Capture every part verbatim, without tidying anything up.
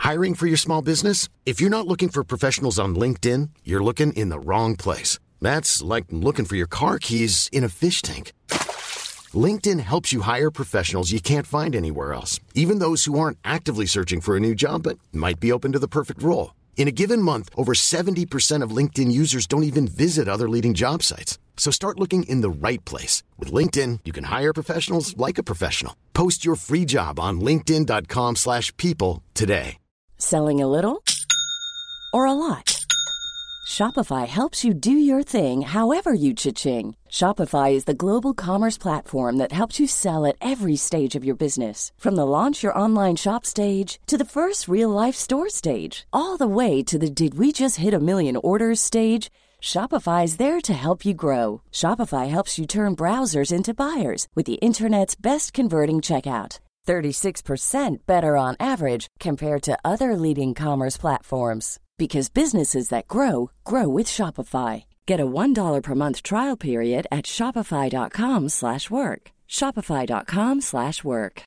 Hiring for your small business? If you're not looking for professionals on LinkedIn, you're looking in the wrong place. That's like looking for your car keys in a fish tank. LinkedIn helps you hire professionals you can't find anywhere else, even those who aren't actively searching for a new job but might be open to the perfect role. In a given month, over seventy percent of LinkedIn users don't even visit other leading job sites. So start looking in the right place. With LinkedIn, you can hire professionals like a professional. Post your free job on linkedin.com slash people today. Selling a little or a lot? Shopify helps you do your thing however you cha-ching. Shopify is the global commerce platform that helps you sell at every stage of your business. From the launch your online shop stage to the first real-life store stage, all the way to the did we just hit a million orders stage. Shopify is there to help you grow. Shopify helps you turn browsers into buyers with the internet's best converting checkout. thirty-six percent better on average compared to other leading commerce platforms. Because businesses that grow, grow with Shopify. Get a one dollar per month trial period at shopify.com slash work. Shopify.com slash work.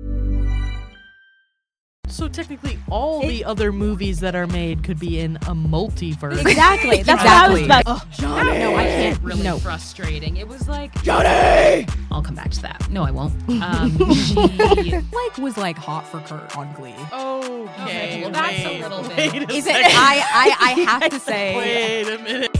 So technically all the other movies that are made could be in a multiverse. Exactly. That's Exactly. what I was about. Oh, Johnny! No, I can't. Really No. frustrating. It was like Johnny! I'll come back to that. No, I won't. Um, she. Like was like hot for Kurt on Glee. Okay. Well, that's a wait, little bit. wait a Is it? second. I I I have to say. Wait a minute.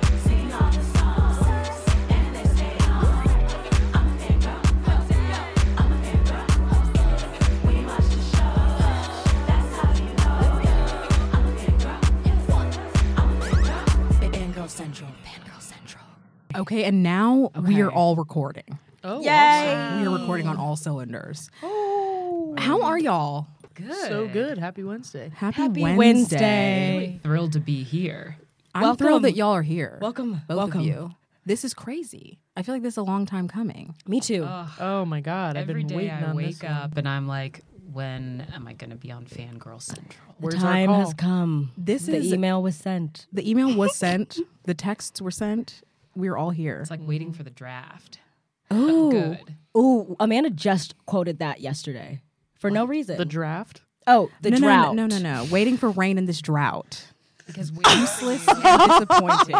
Central, Fangirl Central. Okay, and now we are all recording. Oh, Yay! awesome. We are recording on all cylinders. Oh, how are y'all? Good. So good. Happy Wednesday. Happy, Happy Wednesday. Wednesday. Really thrilled to be here. I'm Welcome. thrilled that y'all are here. Welcome. both Welcome. of you. This is crazy. I feel like this is a long time coming. Me too. Oh my God. I've Every been day waiting I on wake this one. up and I'm like, when am I going to be on Fangirl Central? the Where's our time call? has come. This the is email was sent. the email was sent. The texts were sent. We're all here. It's like waiting for the draft. Ooh. Good. Ooh, Amanda just quoted that yesterday for no reason. The draft? oh, the no, drought. No, no, no, no, no. Waiting for rain in this drought. Because we Useless and disappointing.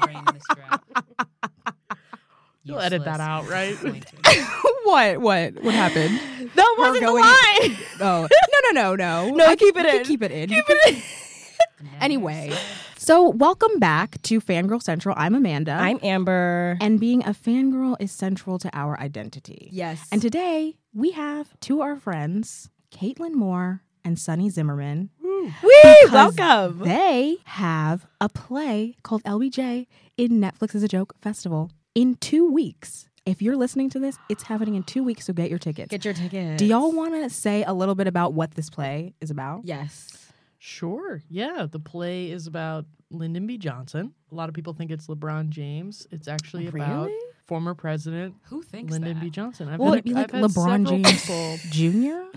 You'll edit that out, right? What? What? What happened? That wasn't going- the line. Oh no, no, no, no. No, I keep can- it you can in. Keep it in. Keep it in. Anyway, so welcome back to Fangirl Central. I'm Amanda. I'm Amber. and being a fangirl is central to our identity. Yes. And today we have two our friends, Caitlin Moore and Sunny Zimmerman. Woo! because Welcome. They have a play called L B J in Netflix is a Joke Festival in two weeks. If you're listening to this, it's happening in two weeks, so get your tickets. Get your tickets. Do y'all want to say a little bit about what this play is about? Yes. Sure. Yeah. The play is about Lyndon B. Johnson. A lot of people think it's LeBron James. It's actually about Really? former president Who thinks Lyndon that? B. Johnson. I've Well, had- it'd be like I've had LeBron several James people- Junior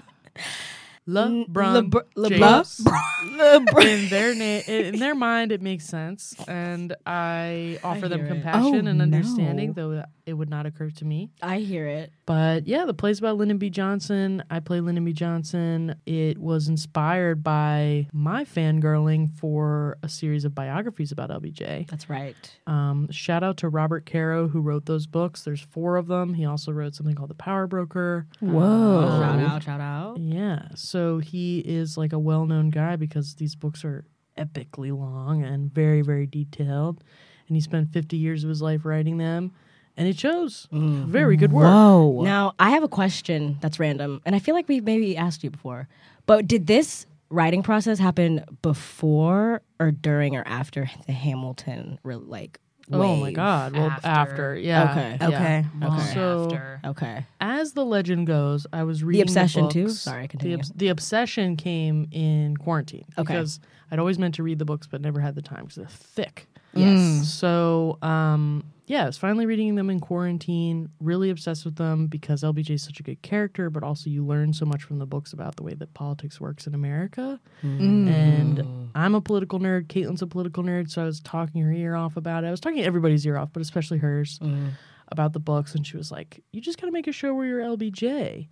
LeBron Lebr- James. LeBron. in their na- in their mind, it makes sense, and I offer them hear it. compassion Oh, and understanding, no. though it would not occur to me. I hear it. But yeah, the play's about Lyndon B. Johnson. I play Lyndon B. Johnson. It was inspired by my fangirling for a series of biographies about L B J. That's right. Um, shout out to Robert Caro, who wrote those books. There's four of them. He also wrote something called The Power Broker. Whoa. Shout out, shout out. Yeah, so he is like a well-known guy because these books are epically long and very, very detailed. And he spent fifty years of his life writing them, and it shows. Very good work. Whoa. Now, I have a question that's random, and I feel like we maybe asked you before, but did this writing process happen before or during or after the Hamilton, re- like, Oh my wave? God! Well, after, After. yeah, Okay. yeah. Okay. Long So- after. Okay. As the legend goes, I was reading Obsession, the too? books. Sorry, The, continue. obs- the obsession came in quarantine Okay. because I'd always meant to read the books but never had the time because they're thick. Yes. So, um, yeah, I was finally reading them in quarantine, really obsessed with them because L B J is such a good character, but also you learn so much from the books about the way that politics works in America. And I'm a political nerd. Caitlin's a political nerd, so I was talking her ear off about it. I was talking everybody's ear off, but especially hers, about the books. And she was like, you just got to make a show where you're L B J.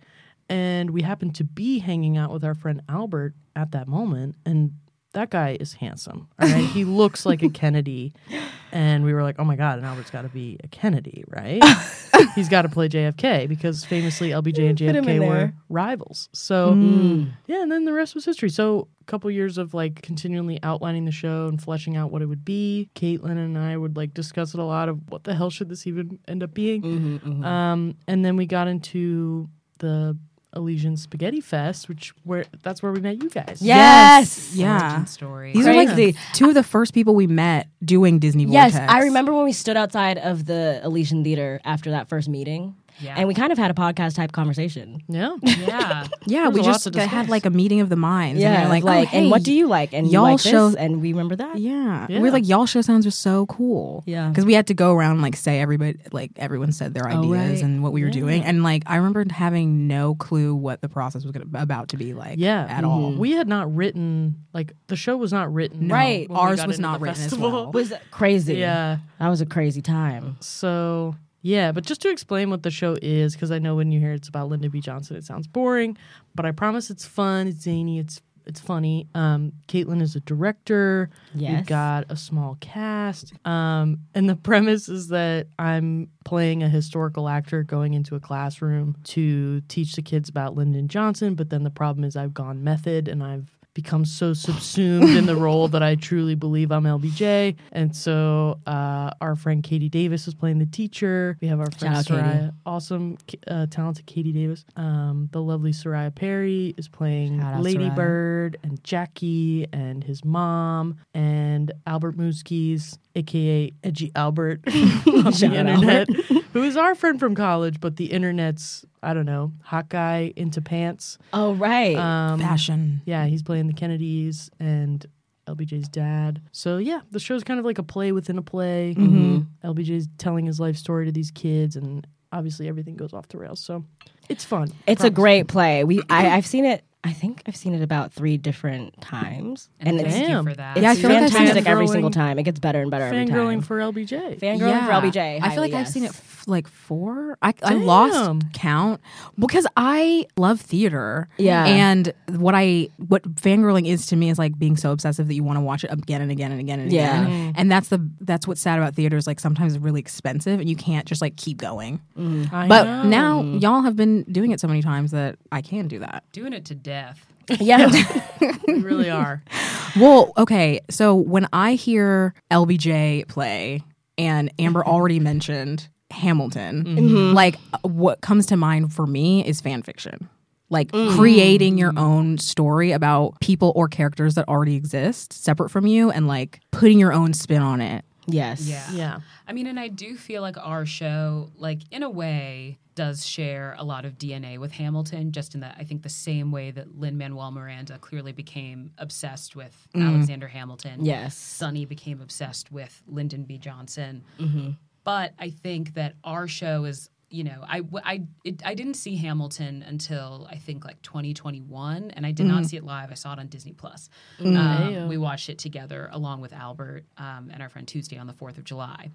and we happened to be hanging out with our friend Albert at that moment, and that guy is handsome. All right, he looks like a Kennedy, and we were like, "Oh my god!" And Albert's got to be a Kennedy, right? He's got to play J F K because famously L B J and J F K were rivals. So Mm. yeah, and then the rest was history. So a couple years of like continually outlining the show and fleshing out what it would be. Caitlin and I would like discuss it a lot of what the hell should this even end up being. Mm-hmm, mm-hmm. Um, and then we got into the Elysian Spaghetti Fest, which where that's where we met you guys. Yes. Yeah. Origin story. These are like Crazy. the two of the first people we met doing Disney Yes, Vortex. I remember when we stood outside of the Elysian Theater after that first meeting. Yeah. And we kind of had a podcast type conversation. Yeah. Yeah. Yeah, There's we a lot just to had discuss. like a meeting of the minds. Yeah, and we were like, like, oh, and hey, what do you like? And you y'all like show- this? And we remember that? Yeah. Yeah. We're like, y'all show sounds just so cool. Yeah. Because we had to go around and like say everybody, like everyone said their Oh, ideas right. and what we were Yeah. doing. And like, I remember having no clue what the process was gonna, about to be like Yeah. at all. We had not written like the show was not written. Right. when we Ours got was into not the written as festival. well. Was crazy. Yeah. That was a crazy time. So yeah, but just to explain what the show is, because I know when you hear it's about Lyndon B. Johnson, it sounds boring, but I promise it's fun, it's zany, it's it's funny. Um, Caitlin is a director. Yes. We've got a small cast. Um, and the premise is that I'm playing a historical actor going into a classroom to teach the kids about Lyndon Johnson, but then the problem is I've gone method and I've become so subsumed in the role that I truly believe I'm L B J. And so uh, our friend Katie Davis is playing the teacher. We have our friend Shout out, Soraya, Katie. awesome, uh, talented Katie Davis. Um, the lovely Soraya Perry is playing Shout out, Lady Soraya. Bird and Jackie and his mom and Albert Mooskies, aka Edgy Albert on the Shout out, internet, who is our friend from college, but the internet's, I don't know, hot guy into pants. Oh, right. Um, Fashion. yeah, he's playing the Kennedys and L B J's dad. So yeah, the show's kind of like a play within a play. Mm-hmm. L B J's telling his life story to these kids, and obviously everything goes off the rails. So it's fun. It's a Promise. great play. We I, I've seen it. I think I've seen it about three different times, And, and it's, thank Damn. you for that. it's Yeah, I feel like I've seen fantastic every fangirling- single time. It gets better and better every Fangirling time. for L B J. Fangirling for L B J. I feel highly, like I've yes. seen it f- like four. I, I Damn. lost count because I love theater. Yeah. And what I what fangirling is to me is like being so obsessive that you want to watch it again and again and again and Yeah. again. And that's the that's what's sad about theater is like sometimes it's really expensive and you can't just like keep going. I But know. now y'all have been doing it so many times that I can do that. Doing it to death. Yeah. we really are. Well, okay. So when I hear L B J play, and Amber already mentioned Hamilton, Mm-hmm. like what comes to mind for me is fan fiction. Like creating your own story about people or characters that already exist separate from you and like putting your own spin on it. Yes. Yeah. Yeah. I mean, and I do feel like our show, like in a way, does share a lot of D N A with Hamilton, just in that I think the same way that Lin-Manuel Miranda clearly became obsessed with Alexander Hamilton. Yes. Sonny became obsessed with Lyndon B. Johnson. Mm-hmm. But I think that our show is, you know, I, I, it, I didn't see Hamilton until I think like twenty twenty-one, and I did not see it live. I saw it on Disney Plus. Um, Ayo. we watched it together along with Albert um, and our friend Tuesday on the fourth of July.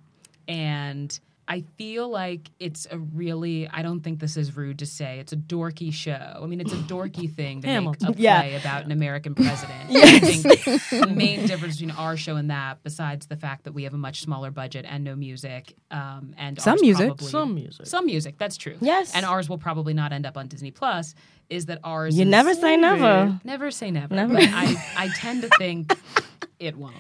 And I feel like it's a really, I don't think this is rude to say, it's a dorky show. I mean, it's a dorky thing to Hamilton. make a play Yeah. about an American president. I think the main difference between our show and that, besides the fact that we have a much smaller budget and no music, um, and Some ours music. probably- Some music. some music, that's true. Yes. And ours will probably not end up on Disney Plus, is that ours You is- never say never. Never say never. Never. But I, I tend to think it won't.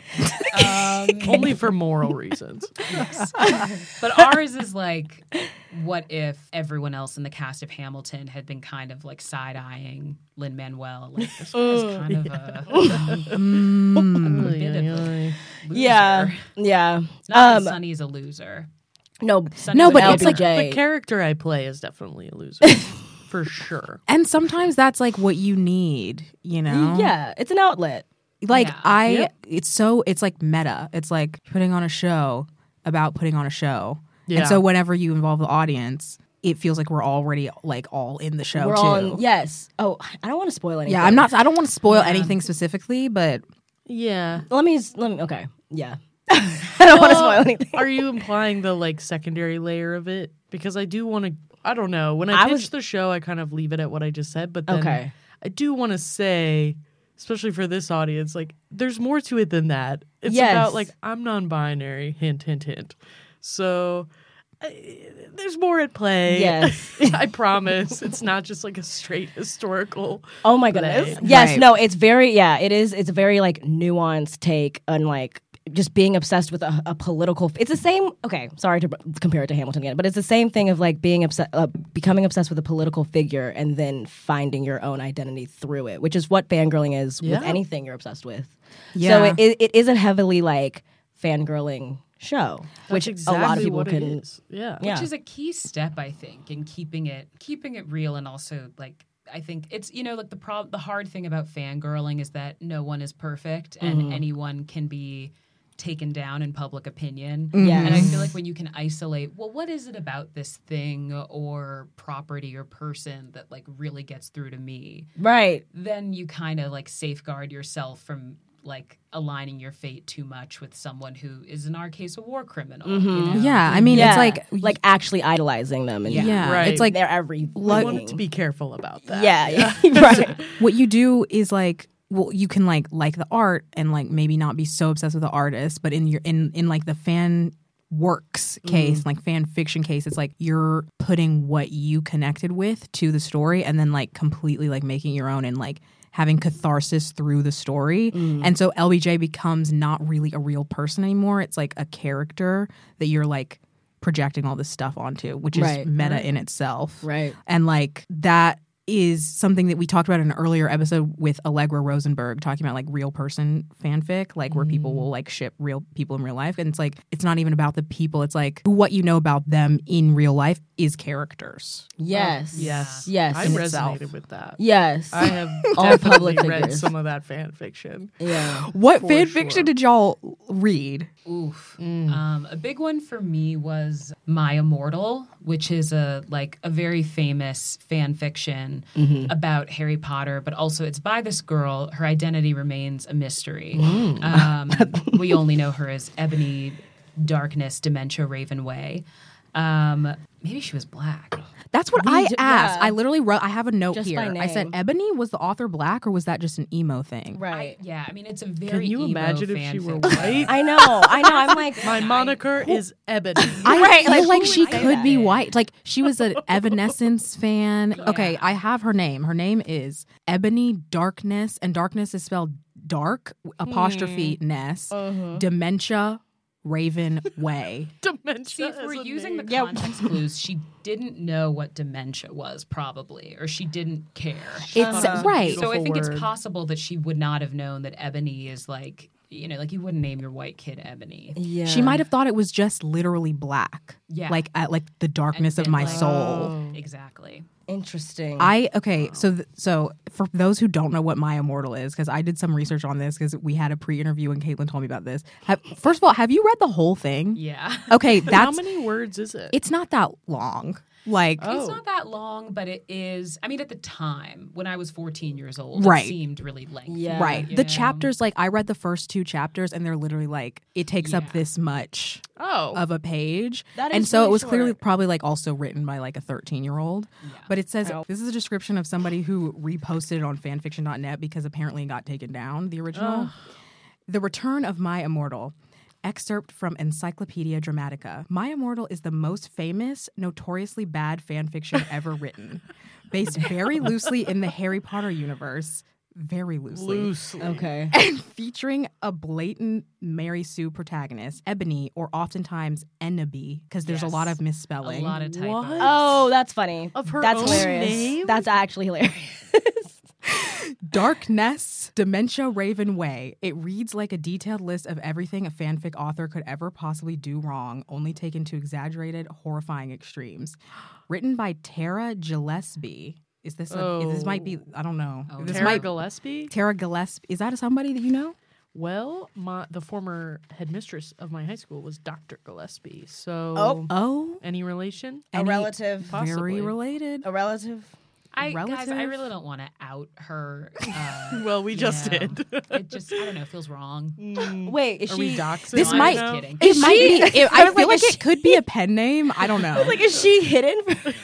Um, Only for moral reasons. yes. But ours is like, what if everyone else in the cast of Hamilton had been kind of like side-eyeing Lin-Manuel, like this guy's kind of a, Mm. a bit of a loser. Yeah. Yeah. Not Um, that Sonny's a loser. No. Sonny's No, a but L it's B like J. The character I play is definitely a loser. For sure. And sometimes that's like what you need, you know? Yeah. It's an outlet. Like Yeah. I Yep. it's so it's like meta. It's like putting on a show about putting on a show. Yeah. And so whenever you involve the audience, it feels like we're already like all in the show We're too. all in, yes. Oh, I don't want to spoil anything. Yeah, I'm not I don't want to spoil anything specifically, but Yeah. Let me, let me, okay. Yeah. I don't want to spoil anything. Are you implying the like secondary layer of it? Because I do want to I don't know. When I, I pitch was- the show, I kind of leave it at what I just said. But then Okay. I do want to say, especially for this audience, like there's more to it than that. It's Yes. about like I'm non-binary. Hint, hint, hint. So I, there's more at play. Yes. I promise. It's not just like a straight historical. Oh my goodness. play. Yes, Right. no, it's very yeah, it is it's a very like nuanced take on like just being obsessed with a, a political it's the same okay, sorry to b- compare it to Hamilton again, but it's the same thing of like being obsessed uh, becoming obsessed with a political figure and then finding your own identity through it, which is what fangirling is Yeah. with anything you're obsessed with. Yeah. So it, it, it is a heavily like fangirling show, That's which exactly a lot of people what can It is. Yeah. Yeah. Which is a key step, I think, in keeping it keeping it real, and also like I think it's you know like the prob- the hard thing about fangirling is that no one is perfect and Mm-hmm. anyone can be taken down in public opinion. Yes. And I feel like when you can isolate, well, what is it about this thing or property or person that like really gets through to me? Right. Then you kind of like safeguard yourself from like aligning your fate too much with someone who is in our case a war criminal. you know? Yeah, I mean, Yeah. it's like like actually idolizing them and yeah, Right. it's like they're every I wanted to be careful about that. yeah, yeah. right. what you do is like well you can like like the art and like maybe not be so obsessed with the artist, but in your in in like the fan works case, like fan fiction case, it's like you're putting what you connected with to the story and then like completely like making your own and like having catharsis through the story. And so L B J becomes not really a real person anymore. It's like a character that you're like projecting all this stuff onto, which is Right. meta in itself. Right. And like that is something that we talked about in an earlier episode with Allegra Rosenberg, talking about like real person fanfic, like where people will like ship real people in real life. And it's like, it's not even about the people. It's like what you know about them in real life is characters. Yes. Yes. Yes. I in resonated itself. with that. Yes. I have All definitely public read figures. some of that fan fiction. yeah. What For fan sure. fiction did y'all read? Oof. Um, a big one for me was My Immortal, which is a like a very famous fan fiction about Harry Potter, but also it's by this girl. Her identity remains a mystery. Um, we only know her as Ebony Darkness Dementia Ravenway. Um, maybe she was black. That's what We I d- asked. yeah. I literally wrote, I have a note Just here. by I said, name. Ebony, was the author black or was that just an emo thing? Right. I, yeah, I mean it's a very Can you emo imagine if she were fanfic. white? I know. I know. I'm like My moniker is Ebony. I Right, feel like, like, who she would say could that? be white. Like she was an Evanescence fan. Okay, Yeah. I have her name. Her name is Ebony Darkness, and darkness is spelled dark apostrophe ness. Dementia Raven Way. Dementia. See, if as we're a using the name. context clues, she didn't know what dementia was, probably, or she didn't care. It's Uh, right. So I think word. it's possible that she would not have known that Ebony is like, you know, like you wouldn't name your white kid Ebony. yeah. She might have thought it was just literally black. Yeah. Like at like the darkness And of my then, like, soul. Exactly. interesting. I okay, so th- so for those who don't know what My Immortal is, because I did some research on this because we had a pre-interview and Caitlin told me about this. Have, first of all, have you read the whole thing? Yeah. Okay, How that's many words is it? it's not that long. Like Oh. It's not that long, but it is. I mean, at the time when I was fourteen years old, Right. it seemed really lengthy. Yeah. right, you the know? chapters like I read the first two chapters and they're literally like it takes up Yeah. this much oh. of a page. That and is so really it was clearly short. probably like also written by like a thirteen year old. But it says this is a description of somebody who reposted it on fanfiction dot net because apparently it got taken down, the original. The Return of My Immortal. Excerpt from Encyclopedia Dramatica. My Immortal is the most famous, notoriously bad fanfiction ever written. Based very loosely in the Harry Potter universe. Very loosely. Loosely. okay. And featuring a blatant Mary Sue protagonist, Ebony, or oftentimes Ennaby, because there's a Yes. lot of A misspelling. lot of typos. What? Oh, that's funny. Of her that's own hilarious. name? That's actually hilarious. Darkness, Dementia Raven Way. It reads like a detailed list of everything a fanfic author could ever possibly do wrong, only taken to exaggerated, horrifying extremes. Written by Tara Gillespie. Is this a, Oh. this might be, I don't know. Oh, this Tara might Gillespie? Tara Gillespie. Is that somebody that you know? Well, my the former headmistress of my high school was Doctor Gillespie. So, Oh. Oh, any relation? A Any- relative. Possibly. very related. A relative. I relative. guys, I really don't want to out her. Uh, Well, we you just know. did. It just, I don't know, feels wrong. Wait, is Are she? we doxing? This No, I'm might. just kidding. It might she- be. It, I I was feel like, like is it could be a pen name. I don't know. Like, is she hidden?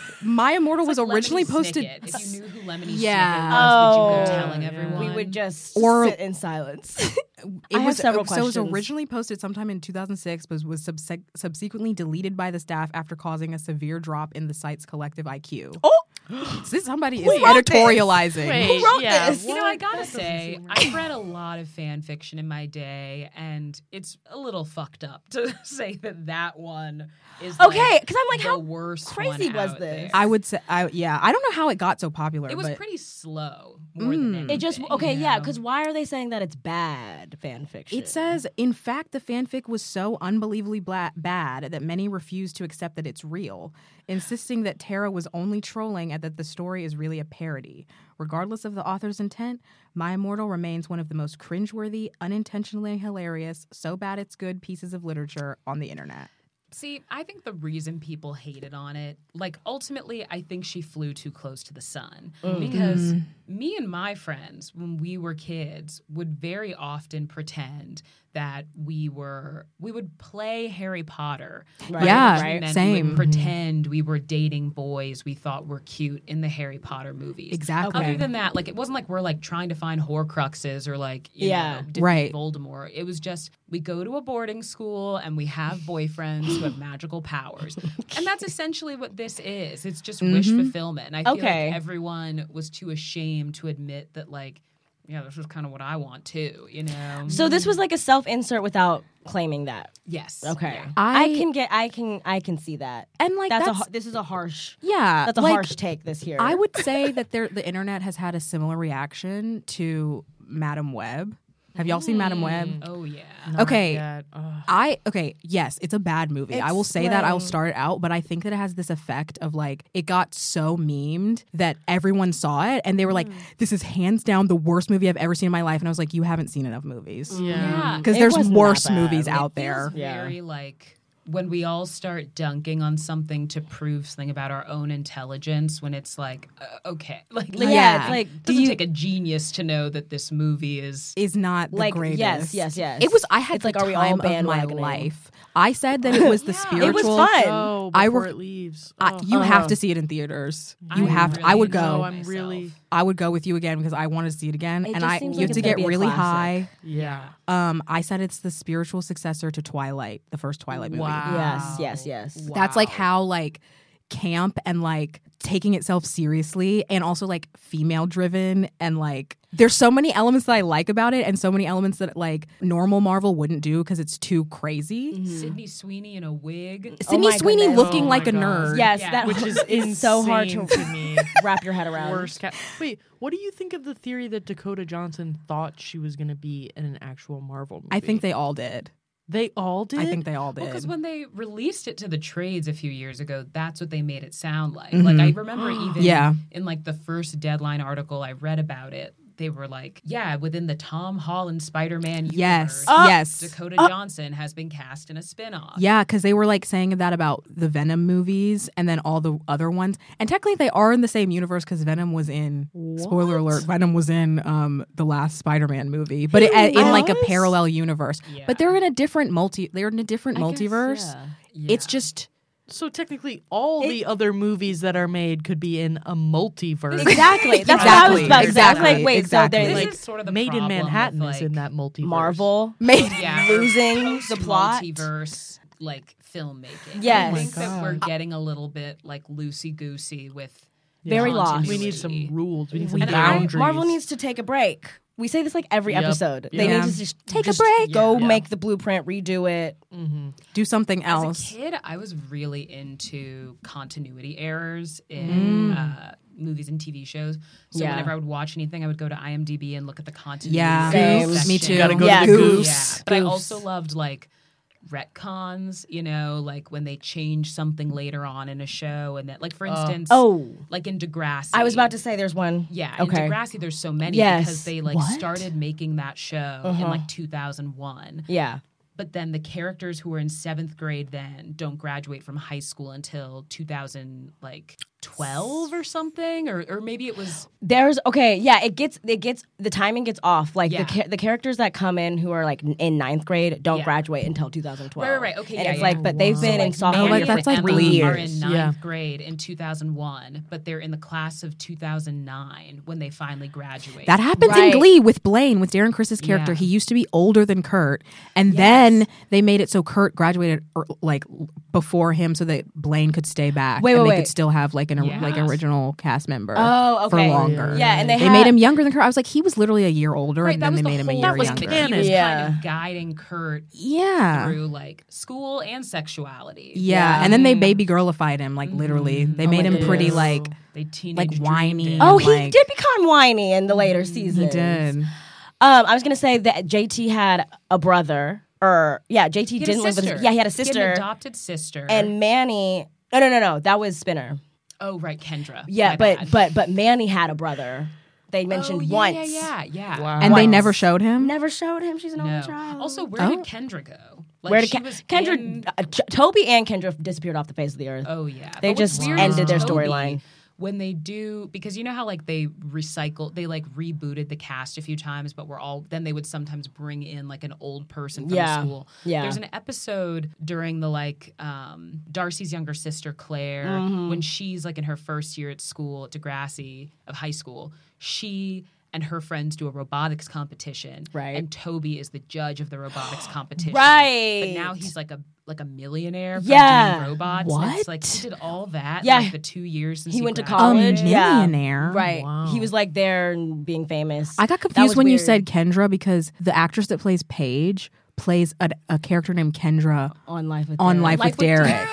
My Immortal was It's like originally Lemony posted. Snicket. If you knew who Lemony Yeah. Snicket was, would you Oh. go telling Yeah. everyone? we would just Or- sit in silence. It I have was several so it was questions. originally posted sometime in two thousand six, but was subse- subsequently deleted by the staff after causing a severe drop in the site's collective I Q. Oh, So somebody Who is wrote this? editorializing. Wait, wrote yeah, this? You know, what? I gotta That doesn't say, seem right. I've read a lot of fan fiction in my day, and it's a little fucked up to say that that one is Okay, like, 'cause I'm like, the how worst crazy one was out this? there. I would say, I, yeah, I don't know how it got so popular. It was but pretty slow, more than Mm. anything. it just okay, you yeah. know? Because why are they saying that it's bad fan fiction? It says, in fact, the fanfic was so unbelievably bla- bad that many refused to accept that it's real, insisting that Tara was only trolling and that the story is really a parody. Regardless of the author's intent, My Immortal remains one of the most cringeworthy, unintentionally hilarious, so bad it's good pieces of literature on the internet. See, I think the reason people hated on it, like ultimately, I think she flew too close to the sun. Because me and my friends, when we were kids, would very often pretend that we were, we would play Harry Potter. Right, Yeah, Which right. meant We same. would pretend we were dating boys we thought were cute in the Harry Potter movies. Exactly. Other than that, like it wasn't like we're like trying to find Horcruxes or like, you Yeah. know, defeat Right. Voldemort. It was just we go to a boarding school and we have boyfriends who have magical powers. And that's essentially what this is. It's just wish fulfillment. And I feel Okay. like everyone was too ashamed to admit that like, yeah, this is kind of what I want too, you know? So this was like a self insert without claiming that. yes. Okay, Yeah. I, I- can get, I can, I can see that. And like That's, that's, a, har- this is a harsh. yeah, That's a like, harsh take. This here. I would say that there, the internet has had a similar reaction to Madam Web. Have y'all seen Madam Web? Oh yeah. Not Okay. yet. Ugh. I okay, yes, it's a bad movie. I will say that. I will Explain. start it out, but I think that it has this effect of like it got so memed that everyone saw it and they were like, "This is hands down the worst movie I've ever seen in my life." And I was like, "You haven't seen enough movies Yeah. because It there's wasn't that worse bad. movies It out Feels there." Yeah. very like when we all start dunking on something to prove something about our own intelligence when it's like uh, okay like yeah, Yeah. it's like, it do doesn't you take a genius to know that this movie is Is not the like? greatest. Yes, yes, yes. It was. I had It's the like, are we all time of my bandwagoning? life. I said that it was the Yeah. spiritual. It was fun. Oh, I before were- it leaves. I, Oh. you have Uh-huh. to see it in theaters. You I have. really I would enjoyed go. No, I'm myself. really. I would go with you again because I wanted to see it again, It and just I seems you like have to it's gonna get be a really classic. high. Yeah. Um, I said it's the spiritual successor to Twilight, the first Twilight movie. Wow. Yes, yes, yes. That's like Wow. how like camp and like taking itself seriously and also like female driven and like there's so many elements that I like about it and so many elements that like normal Marvel wouldn't do because it's too crazy. Sydney Sweeney in a wig. Sydney my Sweeney goodness. looking Oh my like a God. nerd. Yes, Yeah. that Which is is so hard to insane to me. wrap your head around. Worst cat. Wait, what do you think of the theory that Dakota Johnson thought she was going to be in an actual Marvel movie? I think they all did. they all did. I think they all did. Well, because when they released it to the trades a few years ago, that's what they made it sound like. Mhm. Like I remember even Yeah. in like the first Deadline article I read about it, they were like, yeah, within the Tom Holland Spider-Man universe, Yes. Uh, yes. Dakota Uh, Johnson has been cast in a spinoff. Yeah, because they were like saying that about the Venom movies and then all the other ones. And technically, they are in the same universe because Venom was in. Spoiler alert: Venom was in um, the last Spider-Man movie, but it, in like a was? parallel universe. Yeah. But they're in a different multi. They're in a different I guess, multiverse. yeah. Yeah. It's just So technically, all the other movies that are made could be in a multiverse. Exactly. That's what I was Exactly. about to say. I was like, Exactly. wait, Exactly. so This they're Like, is sort of the Made in problem Manhattan with, is in like, that multiverse. Marvel made. yeah, losing the plot. multiverse like filmmaking. Yes. I think Oh my that we're God. getting a little bit like loosey goosey with Very lost. We need some continuity. rules. We need some We And do. I- boundaries. Marvel needs to take a break. We say this like every Yep. episode. They Yeah. need to just Take a just break. Go Yeah. make the blueprint, redo it. Mm-hmm. Do something As else. a kid, I was really into continuity errors in uh, movies and T V shows. So Yeah. whenever I would watch anything, I would go to IMDb and look at the continuity. Yeah, Same. me section. too. Gotta go Yeah. to the Goofs. goose. Yeah, but I Goofs. also loved like retcons. You know, like when they change something later on in a show, and that, like for instance, Oh, like in Degrassi. I was about to say there's one. Yeah, Okay. in Degrassi, there's so many Yes. because they like What? started making that show Uh-huh. in like two thousand one. Yeah. But then the characters who were in seventh grade then don't graduate from high school until two thousand like twelve or something, or or maybe it was. There's okay, yeah. It gets it gets the timing gets off. Like Yeah. the cha- the characters that come in who are like n- in ninth grade don't Yeah. graduate until two thousand twelve. Right, right, right. Okay, and yeah, it's yeah. like, but they've So, been in like, sophomore Manny year that's for like and three Emma are years. in ninth Yeah. grade in two thousand one, but they're in the class of two thousand nine when they finally graduate. That happens Right. in Glee with Blaine, with Darren Chris's character. Yeah. He used to be older than Kurt, and Yes. then they made it so Kurt graduated er, like before him, so that Blaine could stay back, Wait, and wait, they wait. could still have like an Yes. like original cast member. Oh, okay. for longer. Yeah, and they, They had, made him younger than Kurt. I was like, he was literally a year older, Right, and that then was they the made him a whole year That was younger. the He was kind Yeah. of guiding Kurt Yeah. through like school and sexuality. Yeah, Yeah. and then they baby girlified him, like literally. They Oh made my him pretty goodness. like They teenage like dreamed whiny. him. Oh, he like- did become whiny in the later seasons. he did. Um, I was gonna say that J T had a brother, or yeah, J T He had didn't a live with. sister. His, yeah, he had a He had sister, an adopted sister. and Manny. No, no, no, no. That was Spinner. oh, right, Kendra. Yeah, My but bad. but but Manny had a brother. They mentioned oh, yeah, once. Yeah, yeah, yeah. Wow. And they Once. never showed him. Never showed him. She's an only No. child. Also, where Oh. did Kendra go? Like, where did she Ken- was Kendra, in- uh, J- Toby and Kendra disappeared off the face of the earth? Oh yeah, They But what's just weird ended is their Toby, storyline. when they do, because you know how like they recycle, they like rebooted the cast a few times, but we're all then they would sometimes bring in like an old person from Yeah. the school. Yeah. There's an episode during the like um, Darcy's younger sister Claire Mm-hmm. when she's like in her first year at school at Degrassi of high school. She and her friends do a robotics competition, Right. And Toby is the judge of the robotics competition, Right. But now he's like a like a millionaire, from Yeah. doing robots. And it's like he What? did all that. Yeah. in, like the two years since He he, went to A college. graduated. Yeah. millionaire. Right. Wow. He was like there and being famous. I got That confused was when you weird. said Kendra because the actress that plays Paige plays a, a character named Kendra on Life with on Derek. Life, Life with with Derek.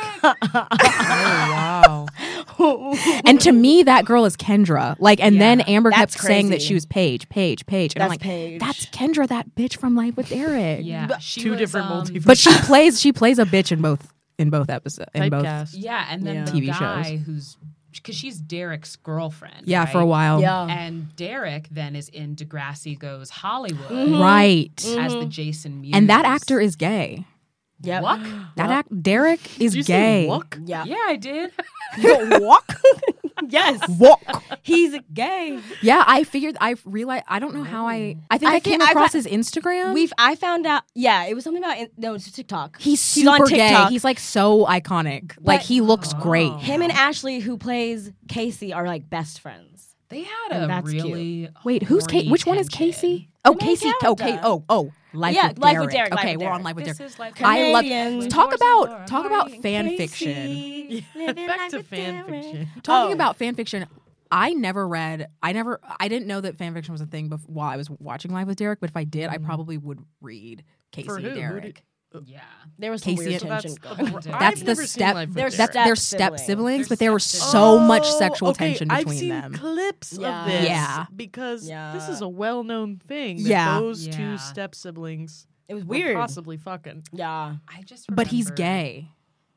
Oh, wow. And to me, that girl is Kendra. Like, and then Yeah. Amber That's kept saying that crazy. she was Paige, Paige, Paige. And I'm That's like, Paige. that's Kendra, that bitch from Life with Derek. Yeah, she Two was, different um, multiverse. But she plays she plays a bitch in both in both episodes. In both. Typecast. Yeah, and then Yeah. the T V guy shows. who's because she's Derek's girlfriend. Yeah, right? for a while. Yeah. And Derek then is in Degrassi Goes Hollywood Mm-hmm. Right. as the Jason Mewes. And that actor is gay. Yep. What? That act Derek is Did you gay. say walk? Yeah. Yeah, I did. Walk. Yes. Walk. He's gay. Yeah, I figured. I realized. I don't know how I. I think I I, think came I across fa- his Instagram. We've. I found out. Yeah, it was something about. No, it's TikTok. He's He's on super gay. TikTok. He's like so iconic. like he looks great. Him and Ashley, who plays Casey, are like best friends. They had And a that's cute. really Wait, who's horny Kate? Which one is tension. Casey? Oh, The main Casey. Okay. character. Oh, oh. Life Yeah, with Life Derek. with Derek, Life Okay, with we're on Derek. Life with This Derek. is Life with I love. Canadians. Talk Yours about and talk Laura. about fan fiction. Casey, living Back life to with fan Derek. fiction. Talking Oh. about fan fiction, I never read. I never. I didn't know that fan fiction was a thing before, while I was watching Live with Derek. But if I did, I probably would read Casey For who? Who Derek. did- Yeah. There was some Casey weird and- That's tension the going. whole- That's That's I've the never seen step. Life with They're Derek. That's their step step siblings. siblings, They're but there was step so much Oh, sexual okay, tension I've between seen them. clips Yeah. of this Yeah. because Yeah. this is a well-known thing. That Yeah. those Yeah. two step siblings It was were weird. possibly fucking. Yeah. I just But he's remember- gay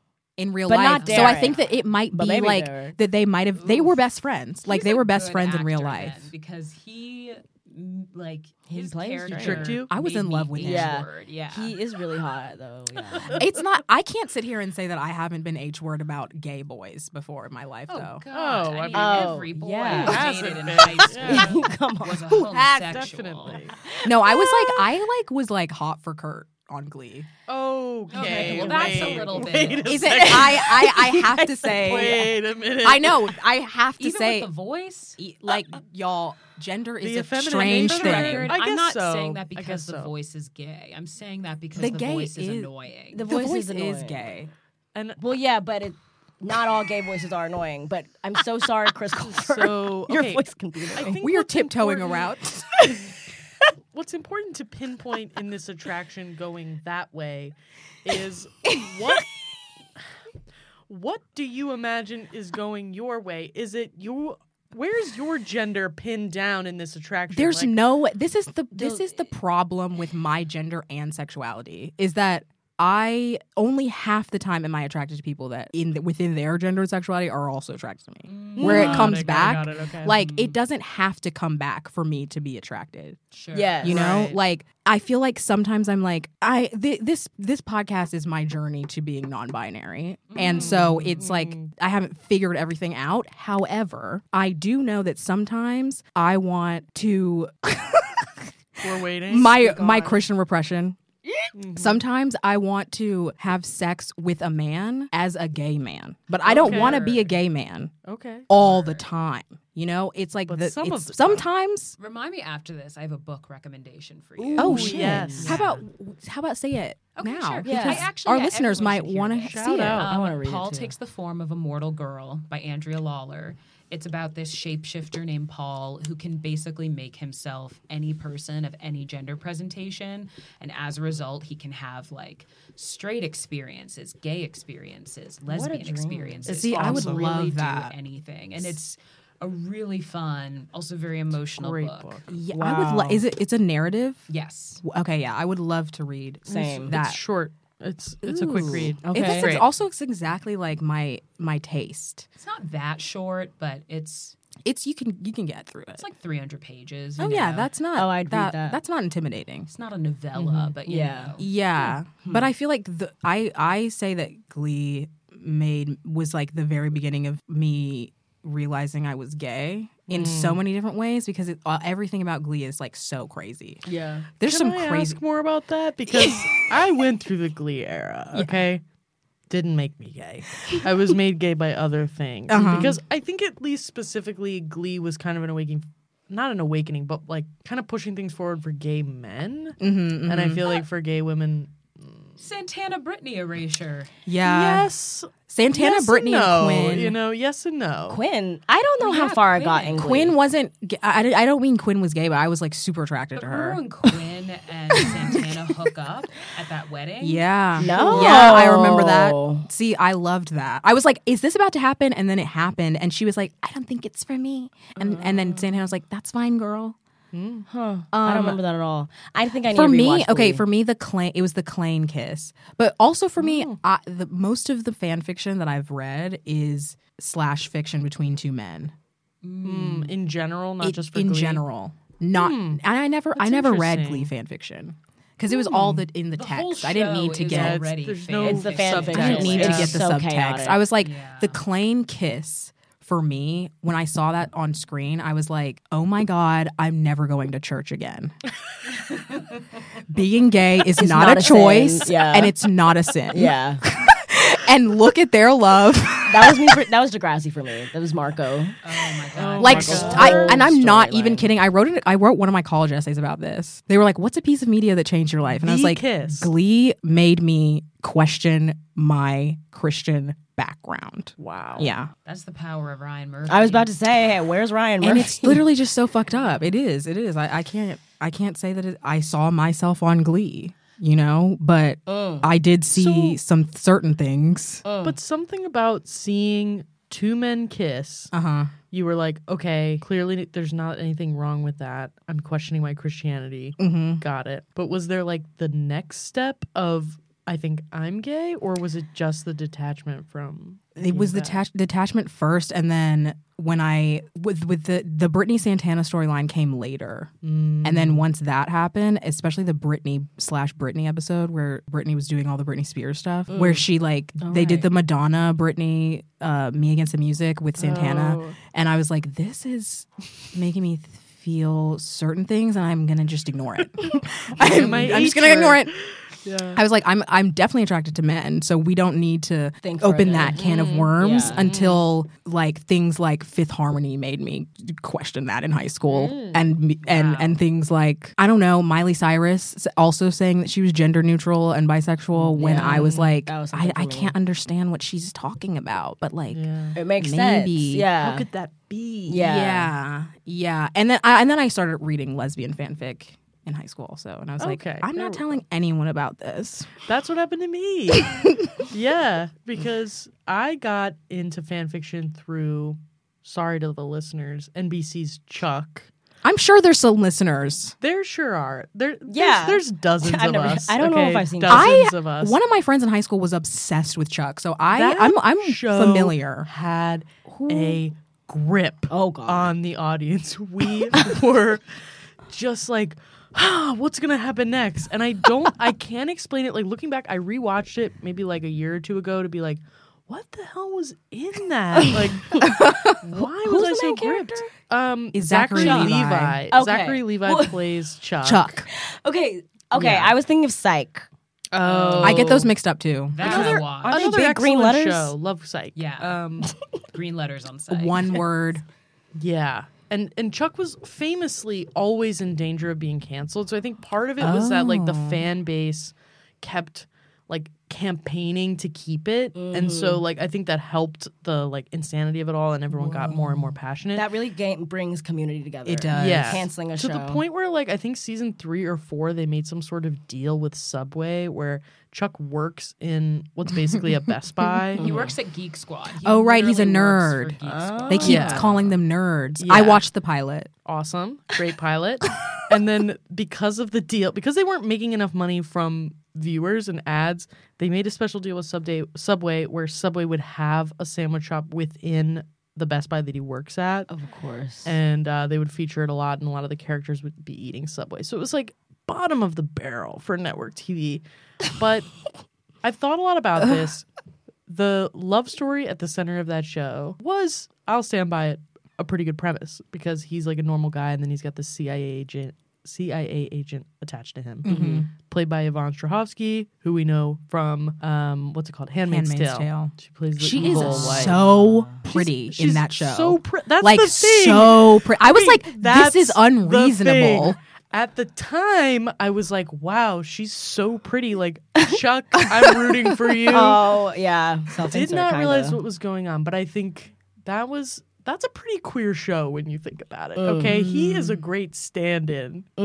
in real But life. not So I Derek. think that it might But be maybe like Derek. that they might have they were best friends. Like He's they a were best good friends in real actor life. then, because he mm, like He his plays character straight. Tricked you? I was made in me love with him. Yeah. H-word, yeah. He is really hot though. Yeah. It's not I can't sit here and say that I haven't been H word about gay boys before in my life Oh though. God! Oh, I I mean, mean- every boy yeah. who Hasn't dated in been. high school Yeah. Come on. was a Who has homosexual. definitely? No, I was like I like was like hot for Kurt on Glee. Okay, Okay, well, that's a wait, little bit- wait a Is it second. I I, I have to say Wait a minute. I know, I have to Even say with the voice. e- like y'all gender is The a effeminate strange nature For the of it. thing. record, I I'm guess not so. saying that I because guess the so. voice is gay. I'm saying that because The the, gay voice is, is- annoying. The The voice, voice is, is annoying. gay. And Well, yeah, but it, not all gay voices are annoying. But I'm so sorry, Chris Colfer. so Your okay, voice can be I annoying. think We are what's tiptoeing important- around. What's important to pinpoint in this attraction going that way is what what do you imagine is going your way? Is it you? Where's your gender pinned down in this attraction? There's Like, no this is the this is the problem with my gender and sexuality is that I only half the time am I attracted to people that in the, within their gender and sexuality are also attracted to me. Where it Got comes it, got it, back, got it, okay. like it doesn't have to come back for me to be attracted. Sure. Yes. You know, Right. like I feel like sometimes I'm like I th- this this podcast is my journey to being non-binary, and so it's like I haven't figured everything out. However, I do know that sometimes I want to We're waiting. my my Christian repression. Sometimes I want to have sex with a man as a gay man, but I don't Okay. want to be a gay man Okay. all the time. You know, it's like But the, some of it's the time. sometimes. Remind me after this. I have a book recommendation for you. Oh Ooh, shit! yes. How about how about say it Okay, now? sure. Yeah. I Because actually- our yeah, listeners everyone might should hear want to this. see Shout it. out. I wanna read it, Paul too. Takes the Form of a Mortal Girl by Andrea Lawler. It's about this shapeshifter named Paul who can basically make himself any person of any gender presentation. And as a result, he can have like straight experiences, gay experiences, lesbian dream. experiences. See, He I can would really love do that. anything. And it's a really fun, also very emotional Great book. book. Yeah, I would. Lo- Wow. is it? It's a narrative. Yes. Okay, yeah, I would love to read Same. that. It's short. It's it's a quick Ooh. read. Okay. It- that's Great. also it's exactly like my my taste. It's not that short, but it's It's you can you can get through it. it's like three hundred pages. you Oh yeah, know. that's not. Oh, I'd read that, that. That's not intimidating. It's not a novella, but you Yeah. know. Yeah, Hmm. but I feel like the I I say that Glee made was like the very beginning of me realizing I was gay in Hmm. so many different ways because it, uh, everything about Glee is like so crazy. Yeah. There's Can some I crazy. ask more about that? Because I went through the Glee era, okay? Didn't make me gay. I was made gay by other things. Uh-huh. Because I think at least specifically Glee was kind of an awakening, not an awakening, but like kind of pushing things forward for gay men. Mhm, And I mhm. feel like for gay women, Santana Brittany erasure. yeah, yes. Santana, yes Brittany, and no, and Quinn. You know, yes and no. Quinn. I don't know Oh, how yeah, far I got Quinn. in Glee. Quinn wasn't. ga- I, I don't mean Quinn was gay, but I was like super attracted But to remember her. when Quinn and Santana hook up at that wedding? Yeah. No. Yeah, I remember that. See, I loved that. I was like, is this about to happen? And then it happened. And she was like, I don't think it's for me. And and then Santana was like, that's fine, girl. Huh. I don't remember that at all. I think I need For to me, rewatch okay, Glee. for me, the Klain, it was the Klain kiss. But also for me, I, the most of the fan fiction that I've read is slash fiction between two men. Mm, in general, not It- just for in Glee. general. Not and I never I That's never read interesting. Glee fan fiction. Because it was all the in the, The whole text. I didn't show need to is get already There's fan no It's the fan subtext. fiction. I didn't need to It's get the so subtext. chaotic. I was like, Yeah. the Klain kiss for me, when I saw that on screen, I was like, oh my God, I'm never going to church again. Being gay is not, not a a sin. choice, Yeah. and it's not a sin. Yeah. And look at their love. That was me. For, that was Degrassi for me. That was Marco. Oh my god. Like, Marco's I, whole and I'm not even storyline. kidding. I wrote it. I wrote one of my college essays about this. They were like, "What's a piece of media that changed your life?" And I was The like, Kiss. "Glee made me question my Christian background." Wow. Yeah, That's the power of Ryan Murphy. I was about to say, hey, where's Ryan Murphy? and it's literally just so fucked up. It is. It is. I, I can't. I can't say that it, I saw myself on Glee. You know, but I did see So- some certain things. But something about seeing two men kiss, Uh huh. you were like, okay, clearly there's not anything wrong with that. I'm questioning my Christianity. Mm-hmm. Got it. But was there like the next step of, I think I'm gay, or was it just the detachment from? It was the that? detach- detachment first, and then when I with with the the Britney Santana storyline came later, Mm. and then once that happened, especially the Britney slash Britney episode where Britney was doing all the Britney Spears stuff, where she like they did right. the Madonna Britney uh, Me Against the Music with Santana, Oh. and I was like, this is making me feel certain things, and I'm gonna just ignore it. I'm, my I'm just H gonna ignore it. word. Yeah. I was like, I'm I'm definitely attracted to men, so we don't need to Think open further. that can of worms Yeah. until like things like Fifth Harmony made me question that in high school, and me- and and things like I don't know Miley Cyrus s- also saying that she was gender neutral and bisexual when Yeah. I was like, That was I, something for I me. can't understand what she's talking about, but like, Yeah. It makes Maybe. sense. Yeah. How could that be? Yeah. yeah, yeah, and then I, and then I started reading lesbian fanfic in high school, so and I was like, Okay, I'm there not we telling anyone about this. That's what happened to me. Yeah, because I got into fan fiction through, sorry to the listeners, N B C's Chuck. I'm sure there's some listeners. There sure are. There, Yeah. there's, there's dozens I've of never- us. I don't know if okay? I've seen dozens I of us. One of my friends in high school was obsessed with Chuck, so I That I'm I'm show familiar. Had a grip Oh, God. on the audience. We were just like, ah, what's gonna happen next? And I don't, I can't explain it. Like looking back, I rewatched it maybe like a year or two ago to be like, what the hell was in that? Like, why was Who's I the so main gripped? character? Um, Is Zachary, Zachary Levi. Levi. Okay. Zachary Levi Well- plays Chuck. Chuck. Okay, okay. Yeah. I was thinking of Psych. Oh, I get those mixed up too. That Another, I watched. Are they another big green excellent letters? show. Love Psych. Yeah. Um, Green letters on site. One word. yeah. And and Chuck was famously always in danger of being canceled. So I think part of it was that like the Oh. fan base kept like campaigning to keep it. And so like I think that helped the like insanity of it all and everyone got more and more passionate. That really game brings community together. It does. yeah. Canceling a to show. the point where like I think season three or four they made some sort of deal with Subway where Chuck works in what's basically a Best Buy. He works at Geek Squad. He Oh, right, he's a literally works nerd. for Geek Squad. They keep Yeah. calling them nerds. Yeah. I watched the pilot. Awesome. Great pilot. And then because of the deal, because they weren't making enough money from viewers and ads, they made a special deal with Subway, Subway where Subway would have a sandwich shop within the Best Buy that he works at. Of course. And uh, they would feature it a lot, and a lot of the characters would be eating Subway. So it was like bottom of the barrel for network T V. But I've thought a lot about this. The love story at the center of that show was, I'll stand by it, a pretty good premise because he's like a normal guy, and then he's got the C I A agent, C I A agent attached to him, Mm-hmm. played by Yvonne Strahovski, who we know from um, what's it called, Handmaid's, Handmaid's Tale. Tale. She plays the She is evil wife. so pretty She's in that show. So pre- that's like the thing. so pretty. I was Wait, like, that's this is the unreasonable. thing. At the time, I was like, wow, she's so pretty. Like, Chuck, I'm rooting for you. oh yeah. Did Self-insert, not kinda. realize what was going on, but I think that was that's a pretty queer show when you think about it. Okay, he is a great stand-in for a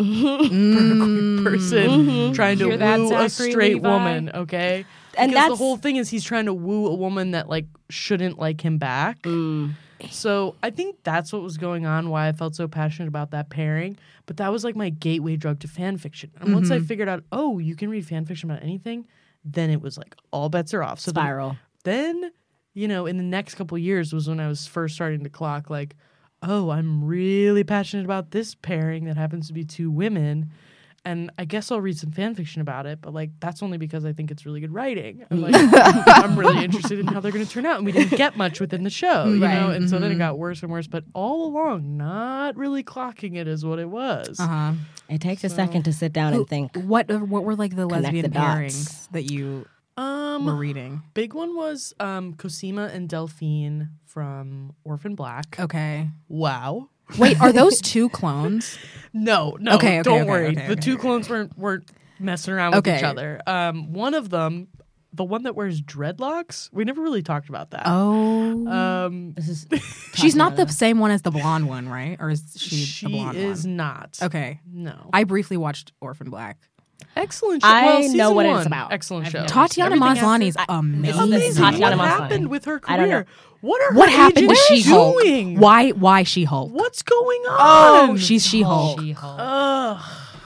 queer person trying to Hear that, woo a Zachary straight Levi? woman. Okay, And because the that's- whole thing is he's trying to woo a woman that like shouldn't like him back. Mm. So I think that's what was going on. Why I felt so passionate about that pairing. But that was like my gateway drug to fan fiction. And once I figured out, oh, you can read fan fiction about anything, then it was like all bets are off. So then- Spiral. then, you know, in the next couple years was when I was first starting to clock like, oh, I'm really passionate about this pairing that happens to be two women. And I guess I'll read some fan fiction about it, but like that's only because I think it's really good writing. I'm like, I'm really interested in how they're going to turn out, and we didn't get much within the show, you know. And so then it got worse and worse. But all along, not really clocking it as what it was. Uh-huh. It takes a second to sit down and think. What what were like the Connect lesbian the dots. pairings that you Um, were reading? big one was um, Cosima and Delphine from Orphan Black. Okay. Wow. Wait, are those two clones? No, no. Okay, okay, don't okay, worry. okay, the okay, two okay. clones weren't weren't messing around with Okay. each other. Um, one of them, the one that wears dreadlocks, we never really talked about that. Oh. Um, This is. She's not the same one as the blonde one, right? Or is she, she the blonde is one? not. Okay. No. I briefly watched Orphan Black. Excellent show. I well, know season what one, it's about. Excellent I've show. never Tatiana Everything Maslany is after- amazing. It's amazing. Tatiana what Maslany. happened with her I don't career? know. What are What her happened to agents She-Hulk? doing? Why why She-Hulk? What's going on? Oh, she's She-Hulk. She-Hulk. Ugh.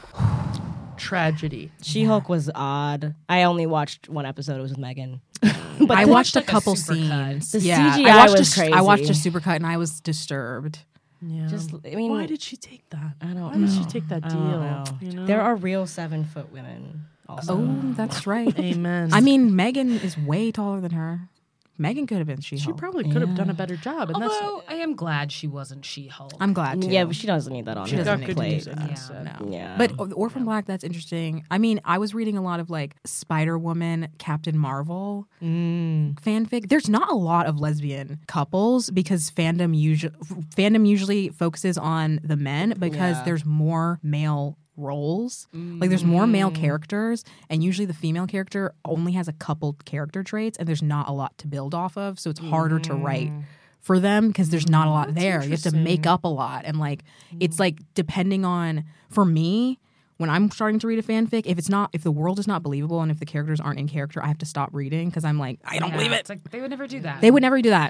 Tragedy. She-Hulk was odd. I only watched one episode. It was with Megan. I I watched watched, a like, a couple supercut. scenes. The yeah, C G I I watched was a, I watched a crazy. supercut and I was disturbed. Yeah. Just, I mean, Why did she take that? I don't Why did she know. take that I deal? don't know. You know? There are real seven foot women. Also. Oh, that's right. Amen. I mean, Megan is way taller than her. Megan could have been She-Hulk. she probably could have done a better job, and that's Although I am glad she wasn't She-Hulk. I'm glad to. Yeah, but she doesn't need that on She her doesn't got need good plate. music. Yeah. instead. No. Yeah. But O- Orphan Black, that's interesting. I mean, I was reading a lot of like Spider Woman, Captain Marvel Mm. fanfic. There's not a lot of lesbian couples because fandom usually fandom usually focuses on the men because Yeah. there's more male roles. Like there's more male characters, and usually the female character only has a couple character traits, and there's not a lot to build off of. So it's harder to write for them because there's not a lot there. You have to make up a lot, and like it's like depending on for me. When I'm starting to read a fanfic, if it's not, if the world is not believable and if the characters aren't in character, I have to stop reading because I'm like, I don't Yeah, believe it. It's like they would never do that. They would never do that.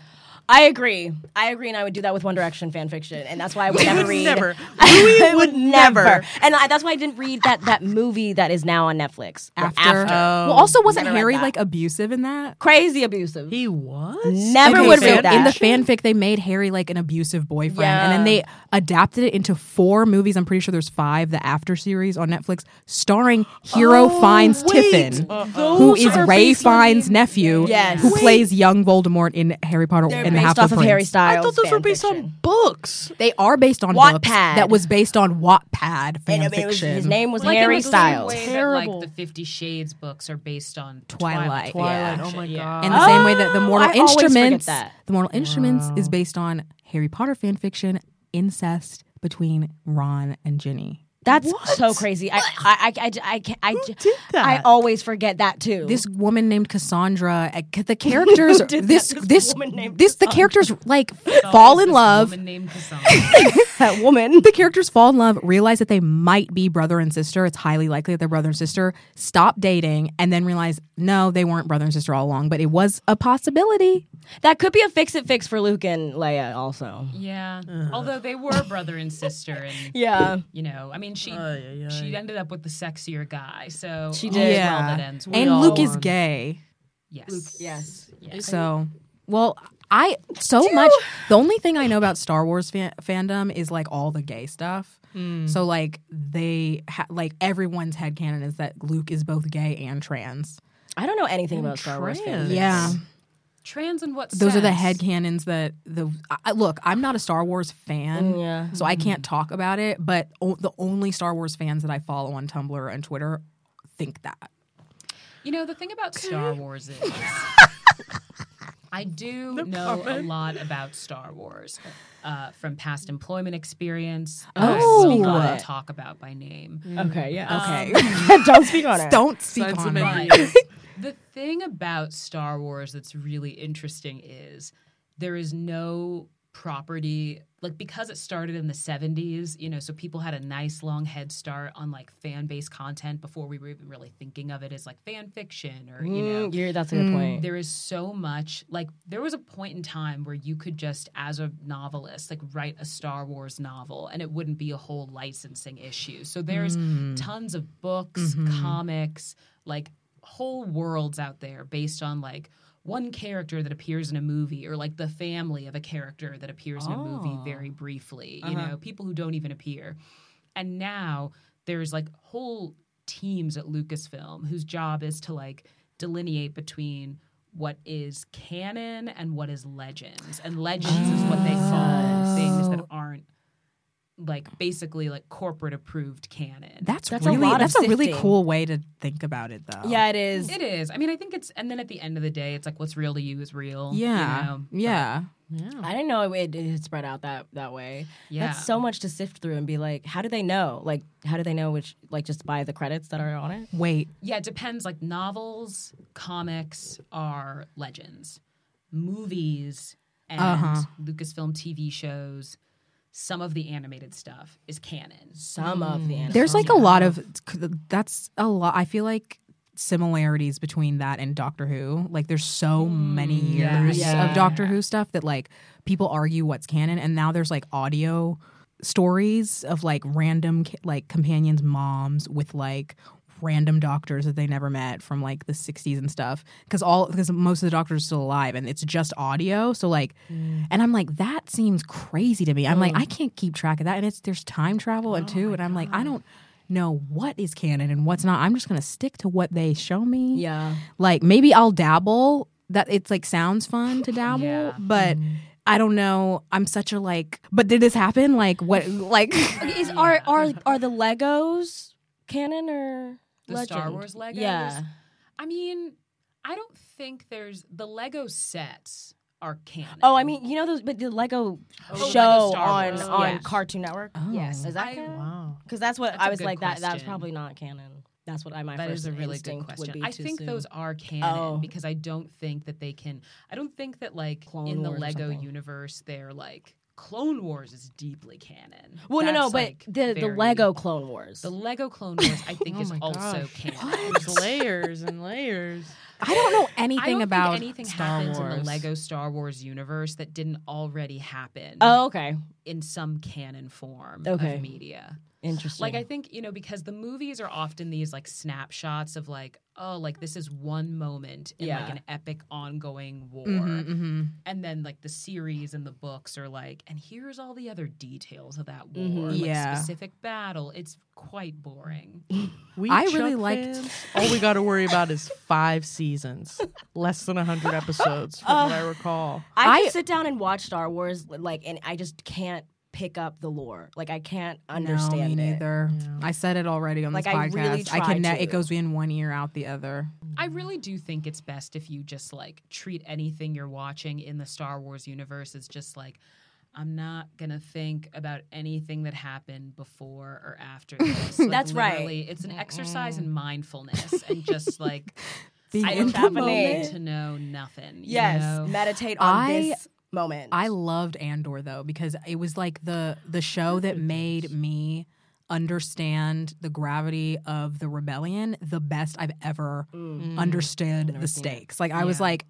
I agree. I agree, and I would do that with One Direction fan fiction, and that's why I would never read. Never. I would never. And I, that's why I didn't read that that movie that is now on Netflix. After. After. Well, also, wasn't Never read Harry that. like abusive in that? Crazy abusive. He was? Never Okay, would so read that. in the fanfic, they made Harry like an abusive boyfriend, Yeah. and then they adapted it into four movies. I'm pretty sure there's five. The After series on Netflix, starring Hero Fiennes Tiffin, who is are Ray based on Fiennes' nephew, Yes. who Wait. plays young Voldemort in Harry Potter They're and the based Half off of Prince. Harry Styles. I thought those fan were based fiction. on books. They are based on Wattpad. books that was based on Wattpad fan And it was- fiction. his name was Like in Harry the same Styles. way that, Terrible. like the Fifty Shades books are based on Twilight. Twilight. Twilight. Yeah. Oh my Yeah. god. In the same way that the Oh, Mortal I always forget Instruments, that. the Mortal Instruments is based on Harry Potter fan fiction, incest between Ron and Ginny. That's What? so crazy. I I I I I, I, I, Who did that? I always forget that too. This woman named Cassandra, uh, the characters, did this that? This this woman named this the Cassandra. characters like fall in This love. woman named Cassandra. that woman. The characters fall in love, realize that they might be brother and sister. It's highly likely that they're brother and sister. Stop dating, and then realize no, they weren't brother and sister all along, but it was a possibility. That could be a fix it fix for Luke and Leia also. Yeah. Although they were brother and sister, and Yeah. you know, I mean, she Ay, ay, ay. she ended up with the sexier guy, so She all's did. well that ends well. And all Luke is won. gay. yes, Yes. yes. So, well, I so much. The only thing I know about Star Wars fan- fandom is like all the gay stuff. So, like they ha- like everyone's headcanon is that Luke is both gay and trans. I don't know anything about Star Wars trans. fans. Yeah, Trans and what? those are the sense? headcanons that the. I, look, I'm not a Star Wars fan, Mm, yeah. so I can't talk about it. But o- the only Star Wars fans that I follow on Tumblr and Twitter think that. You know, the thing about Star Wars is I do know a lot about Star Wars uh, from past employment experience. that Oh. I will not Got it. talk about by name. Okay, yeah. Okay, Don't speak on it. don't speak Signs on of that. ambiguous. The thing about Star Wars that's really interesting is there is no property, like because it started in the seventies, you know, so people had a nice long head start on like fan-based content before we were even really thinking of it as like fan fiction or, you know. Mm, you're, that's a good point. There is so much, like, there was a point in time where you could just, as a novelist, like, write a Star Wars novel and it wouldn't be a whole licensing issue. So there's tons of books, comics, like, whole worlds out there based on, like, one character that appears in a movie or, like, the family of a character that appears in a movie very briefly, you know, people who don't even appear. And now there's, like, whole teams at Lucasfilm whose job is to, like, delineate between what is canon and what is legends. And legends is what they call things that aren't like basically like corporate approved canon. That's, That's a really lot of that's a really sifting. cool way to think about it, though. Yeah, it is. It is. I mean, I think it's, and then at the end of the day, it's like what's real to you is real. Yeah, You know? yeah. I didn't know it, it had spread out that that way. Yeah. That's so much to sift through and be like, how do they know? Like, how do they know which, like, just by the credits that are on it? Wait, Yeah, it depends. Like novels, comics are legends. Movies and Uh-huh. Lucasfilm T V shows, some of the animated stuff is canon. Some of the animation. there's like a lot of that's a lot. I feel like similarities between that and Doctor Who. Like, there's so many years Yeah. of Doctor Who stuff that like people argue what's canon, and now there's like audio stories of like random ca- like companions' moms with like random doctors that they never met from like the sixties and stuff, because all because most of the doctors are still alive and it's just audio. So like, and I'm like, that seems crazy to me. I'm like, I can't keep track of that, and it's there's time travel and too, and I'm like, I don't know what is canon and what's not. I'm just gonna stick to what they show me. Yeah. Like maybe I'll dabble. That it's like sounds fun to dabble, Yeah. but. I don't know. I'm such a like. But did this happen? Like what? Like Is are are are the Legos canon or The legend? Star Wars Legos? Yeah. I mean, I don't think there's the Lego sets are canon. Oh, I mean, you know those, but the Lego Oh, show Lego Star on Wars, on yeah. Cartoon Network. Oh. Yes, is that I- canon? Wow. Because that's what That's I a was good like. That that's question. probably not canon. That's what I my That first is a really good instinct would question. be I to think assume. those are canon Oh. because I don't think that they can. I don't think that like Clone in the Wars or Lego something. universe, they're like Clone Wars is deeply canon. Well, no, no, That's, but like, the the very- Lego Clone Wars. The Lego Clone Wars, I think, Oh is my also gosh. canon. There's layers and layers. I don't know I anything don't about think anything Star happens Wars. in the Lego Star Wars universe that didn't already happen Oh, okay. in some canon form Okay. of media. Interesting. Like I think, you know, because the movies are often these like snapshots of like, oh, like this is one moment in like Yeah. an epic ongoing war. Mhm, mhm. And then like the series and the books are like, and here's all the other details of that war. Mhm. Like Yeah. specific battle. It's quite boring. We I really Chuck liked- fans, all we got to worry about is five seasons, less than a hundred episodes, from what I recall. I I- can sit down and watch Star Wars, like, and I just can't pick up the lore. Like, I can't understand no, me it. neither. I said it already on Like, this I podcast. really I can. try Ne- it to. goes in one ear, out the other. I really do think it's best if you just like treat anything you're watching in the Star Wars universe as just like, I'm not gonna think about anything that happened before or after this. Like, That's right. literally, it's an exercise in mindfulness and just like Being I in don't the need moment. to know nothing. You Yes, know? meditate on I- this moment. I loved Andor though because it was like the the show that made me understand the gravity of the rebellion the best I've ever understood the stakes. Like I was Yeah. like,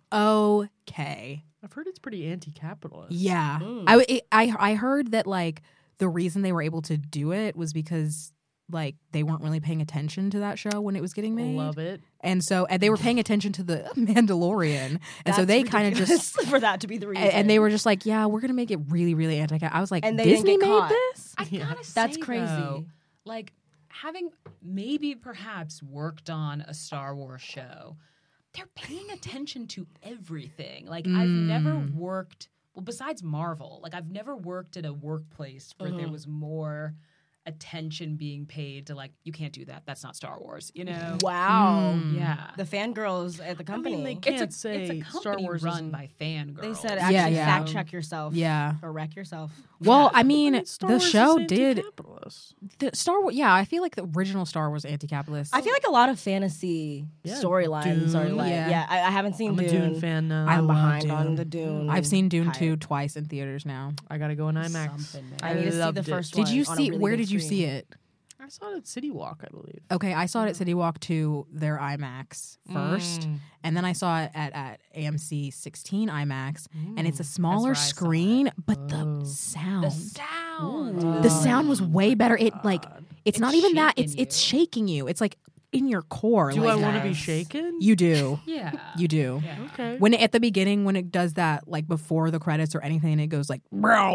okay, I've heard it's pretty anti-capitalist. yeah. I, it, I I heard that like the reason they were able to do it was because like they weren't really paying attention to that show when it was getting made. Love it. And so and they were paying attention to the Mandalorian. And so That's they kind of just ridiculous for that to be the reason. and, and they were just like, yeah, we're gonna make it really, really anti. I was like, And they didn't Disney get made caught. this. I gotta say, That's crazy. though, like having maybe perhaps worked on a Star Wars show, they're paying attention to everything. Like I've never worked well besides Marvel. Like I've never worked at a workplace where there was more attention being paid to like you can't do that. That's not Star Wars. You know? wow. Yeah. The fangirls at the company. they It's can't a, say it's a company Star Wars run isn't- by fangirls. They said Yeah, actually yeah. fact check yourself. Yeah. Or wreck yourself. Well, I mean, But Star the Wars is show did anti-capitalist. the Star Wars. Yeah, I feel like the original Star Wars anti-capitalist. I feel like a lot of fantasy Yeah, storylines are Dune, like, yeah. yeah, I, I haven't seen I'm a Dune. Dune fan now. I'm I love behind on Dune. the Dune. I've seen Dune hype. two twice in theaters now. I gotta go in IMAX. Something, man. I need to see loved the it. first Did one you on a see? really Where big did you screen. see it? I saw it at City Walk, I believe. Okay, I saw it at City Walk to their IMAX first, Mm. and then I saw it at, at A M C sixteen IMAX, and it's a smaller where I saw screen, but Oh. the sound, The sound. the sound was way better. It like it's, It's not even that; it's shaking it's you. shaking you. It's like in your core. Do like, I want to be Yes. shaken? You do. Yeah. You do. Yeah. Okay. When it, at the beginning, when it does that, like before the credits or anything, it goes like,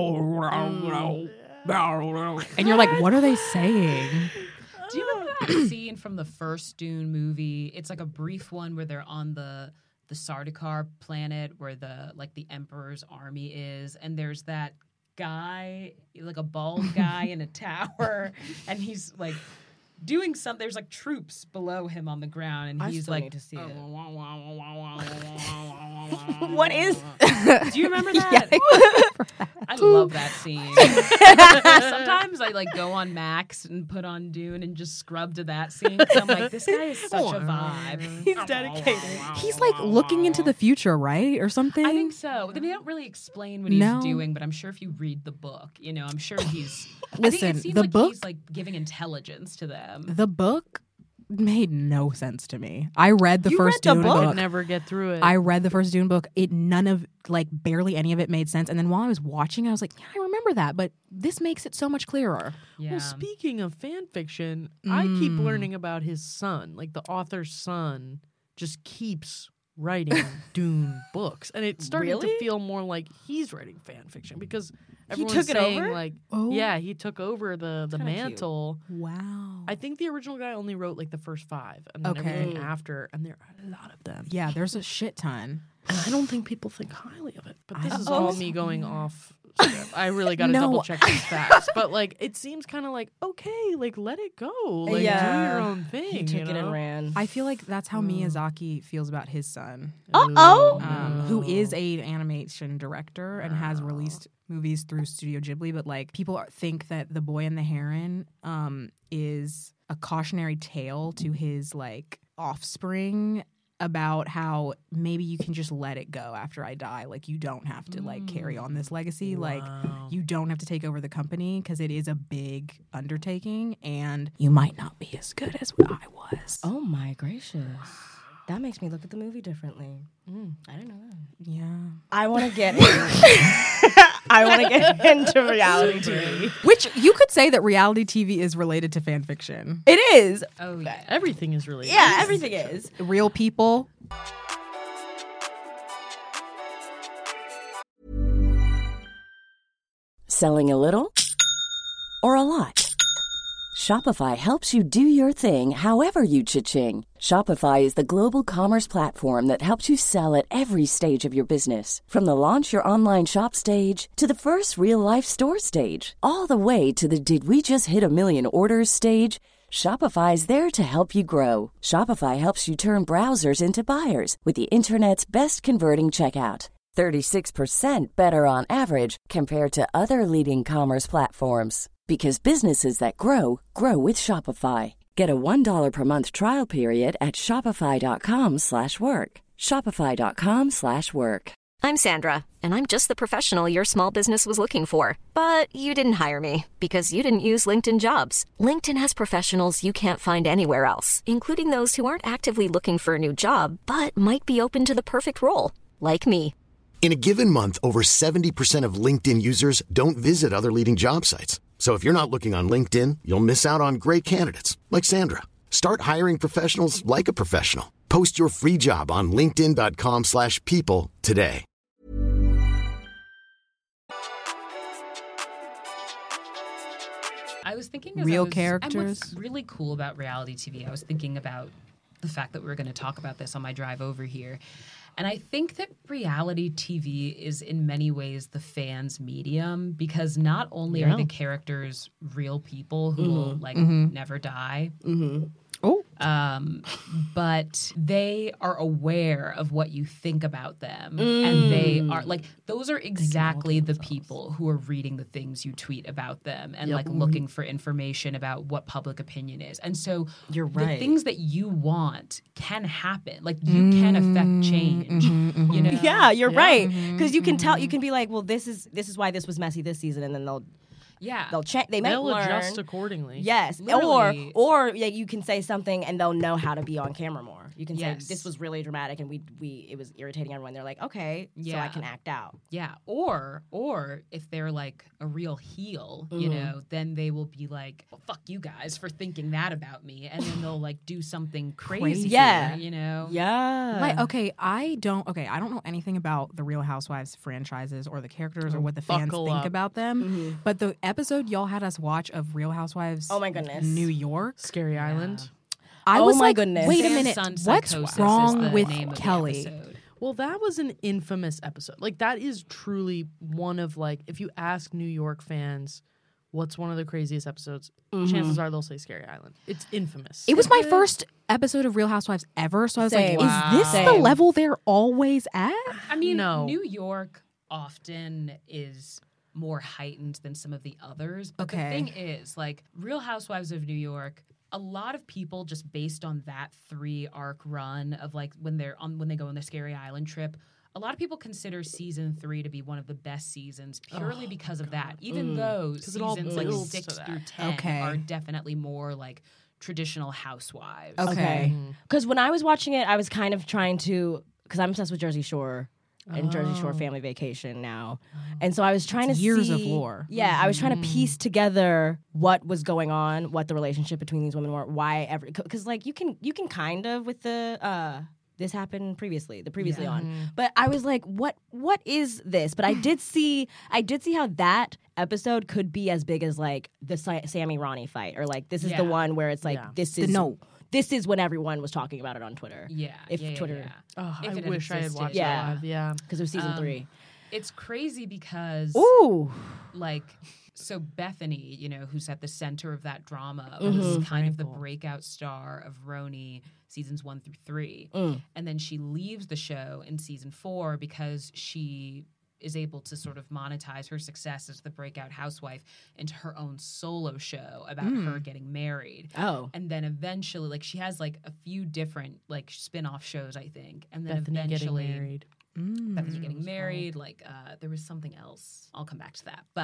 and you're like, what are they saying? Do you remember that scene from the first Dune movie? It's like a brief one where they're on the the Sardaukar planet where the like the Emperor's army is, and there's that guy, like a bald guy in a tower, and he's like doing something. There's like troops below him on the ground, and I he's still like, need to see it. "What is?" Do you remember that? Yeah, I love that scene. Sometimes I like go on Max and put on Dune and just scrub to that scene because I'm like, this guy is such a vibe. He's dedicated. He's like looking into the future, right, or something. I think so. They don't really explain what No. he's doing, but I'm sure if you read the book, you know, I'm sure he's. I Listen, think it seems the like book- he's like giving intelligence to them. The book made no sense to me. I read the You first read the Dune book? I book. could never get through it. I read the first Dune book. It none of like barely any of it made sense. And then while I was watching, I was like, yeah, I remember that, but this makes it so much clearer. Yeah. Well, speaking of fan fiction, I keep learning about his son. Like the author's son just keeps writing Dune books, and it's starting Really? to feel more like he's writing fan fiction because everyone's took it saying over? like, Oh. yeah, he took over the the kinda cute. mantle. Wow. I think the original guy only wrote like the first five, and then Okay. everything after, and there are a lot of them. Yeah, there's a shit ton. And I don't think people think highly of it. But this I is don't all know. me going off script. I really got to No. double check these facts. But like, it seems kind of like okay, like let it go, like do Yeah. your own thing. He took you it know? and ran. I feel like that's how Miyazaki feels about his son, Uh-oh. um, who is a animation director and has released movies through Studio Ghibli. But like, people are- think that The Boy and the Heron um, is a cautionary tale to his like offspring about how maybe you can just let it go after I die. Like you don't have to like carry on this legacy. Like Wow. you don't have to take over the company because it is a big undertaking and you might not be as good as I was. Oh my gracious. That makes me look at the movie differently. Mm. I didn't know that. Yeah. I want to get in. I want to get into reality T V. Which you could say that reality T V is related to fan fiction. It is. Oh, yeah. Everything is related. Yeah, everything is. Real people. Selling a little or a lot? Shopify helps you do your thing however you cha-ching. Shopify is the global commerce platform that helps you sell at every stage of your business. From the launch your online shop stage to the first real-life store stage, all the way to the did we just hit a million orders stage. Shopify is there to help you grow. Shopify helps you turn browsers into buyers with the internet's best converting checkout. thirty-six percent better on average compared to other leading commerce platforms. Because businesses that grow, grow with Shopify. Get a one dollar per month trial period at shopify.com slash work. Shopify.com slash work. I'm Sandra, and I'm just the professional your small business was looking for. But you didn't hire me because you didn't use LinkedIn Jobs. LinkedIn has professionals you can't find anywhere else, including those who aren't actively looking for a new job, but might be open to the perfect role, like me. In a given month, over seventy percent of LinkedIn users don't visit other leading job sites. So if you're not looking on LinkedIn, you'll miss out on great candidates like Sandra. Start hiring professionals like a professional. Post your free job on linkedin.com slash people today. I was thinking as Real I was, characters. And what's really cool about reality T V, I was thinking about the fact that we were going to talk about this on my drive over here. And I think that reality T V is in many ways the fans' medium because not only Yeah. are the characters real people who Mm-hmm. will like Mm-hmm. never die, Oh. um, but they are aware of what you think about them. Mm. And they are like, those are exactly the people who are reading the things you tweet about them and Yep. like looking for information about what public opinion is. And so You're the right. things that you want can happen. Like you can affect change. You know? Yeah, you're Yeah. right. Because you can tell, you can be like, well, this is this is why this was messy this season, and then they'll Yeah. they'll check. They might They'll learn. adjust accordingly. Yes, Literally. or or yeah, you can say something and they'll know how to be on camera more. You can Yes. say this was really dramatic and we we it was irritating everyone. They're like, okay, so I Yeah. can act out. Yeah, or or if they're like a real heel, you Mm-hmm. know, then they will be like, well, "Fuck you guys for thinking that about me," and then they'll like do something crazy. Crazy. Yeah. you know. Yeah, Like, okay, I don't. Okay, I don't know anything about the Real Housewives franchises or the characters or what the fans buckle think up. about them. Mm-hmm. But the episode y'all had us watch of Real Housewives, Oh my goodness. New York. Scary Island. I Oh was my like, goodness. wait a Sans minute, Sun what's Psychosis is wrong the with name of the Kelly? episode. Well, that was an infamous episode. Like, that is truly one of, like, if you ask New York fans what's one of the craziest episodes, chances are they'll say Scary Island. It's infamous. It was my first episode of Real Housewives ever, so I was Same. like, Wow. is this the Same. level they're always at? I mean, No. New York often is more heightened than some of the others. But Okay. the thing is, like, Real Housewives of New York, a lot of people just based on that three arc run of like when they're on when they go on the Scary Island trip, a lot of people consider season three to be one of the best seasons purely because of that. Even though 'Cause it all seasons like builds to six that. through ten Okay. are definitely more like traditional housewives. Okay. Because when I was watching it, I was kind of trying to, because I'm obsessed with Jersey Shore and Jersey Oh. Shore Family Vacation now, and so I was trying It's to years see, of lore. Yeah, I was trying Mm-hmm. to piece together what was going on, what the relationship between these women were, why every, because like you can you can kind of with the. uh this happened previously, the previously on. But I was like, what what is this? But I did see I did see how that episode could be as big as like the Sa- Sammy Ronnie fight, or like this is the Yeah. one where it's like Yeah. this The is no. this is when everyone was talking about it on Twitter. Yeah. If yeah, yeah, Twitter- yeah. Oh, If I it had wish I had existed. watched Yeah. that live. Yeah. Because it was season Um, three. It's crazy because Ooh. like so Bethany, you know, who's at the center of that drama, Mm-hmm. was kind of the breakout star of Roni seasons one through three. Mm. And then she leaves the show in season four because she is able to sort of monetize her success as the breakout housewife into her own solo show about her getting married. Oh. And then eventually, like she has like a few different like spin-off shows, I think. And then Bethany getting eventually married. Bethany getting married, like uh, there was something else. I'll come back to that. But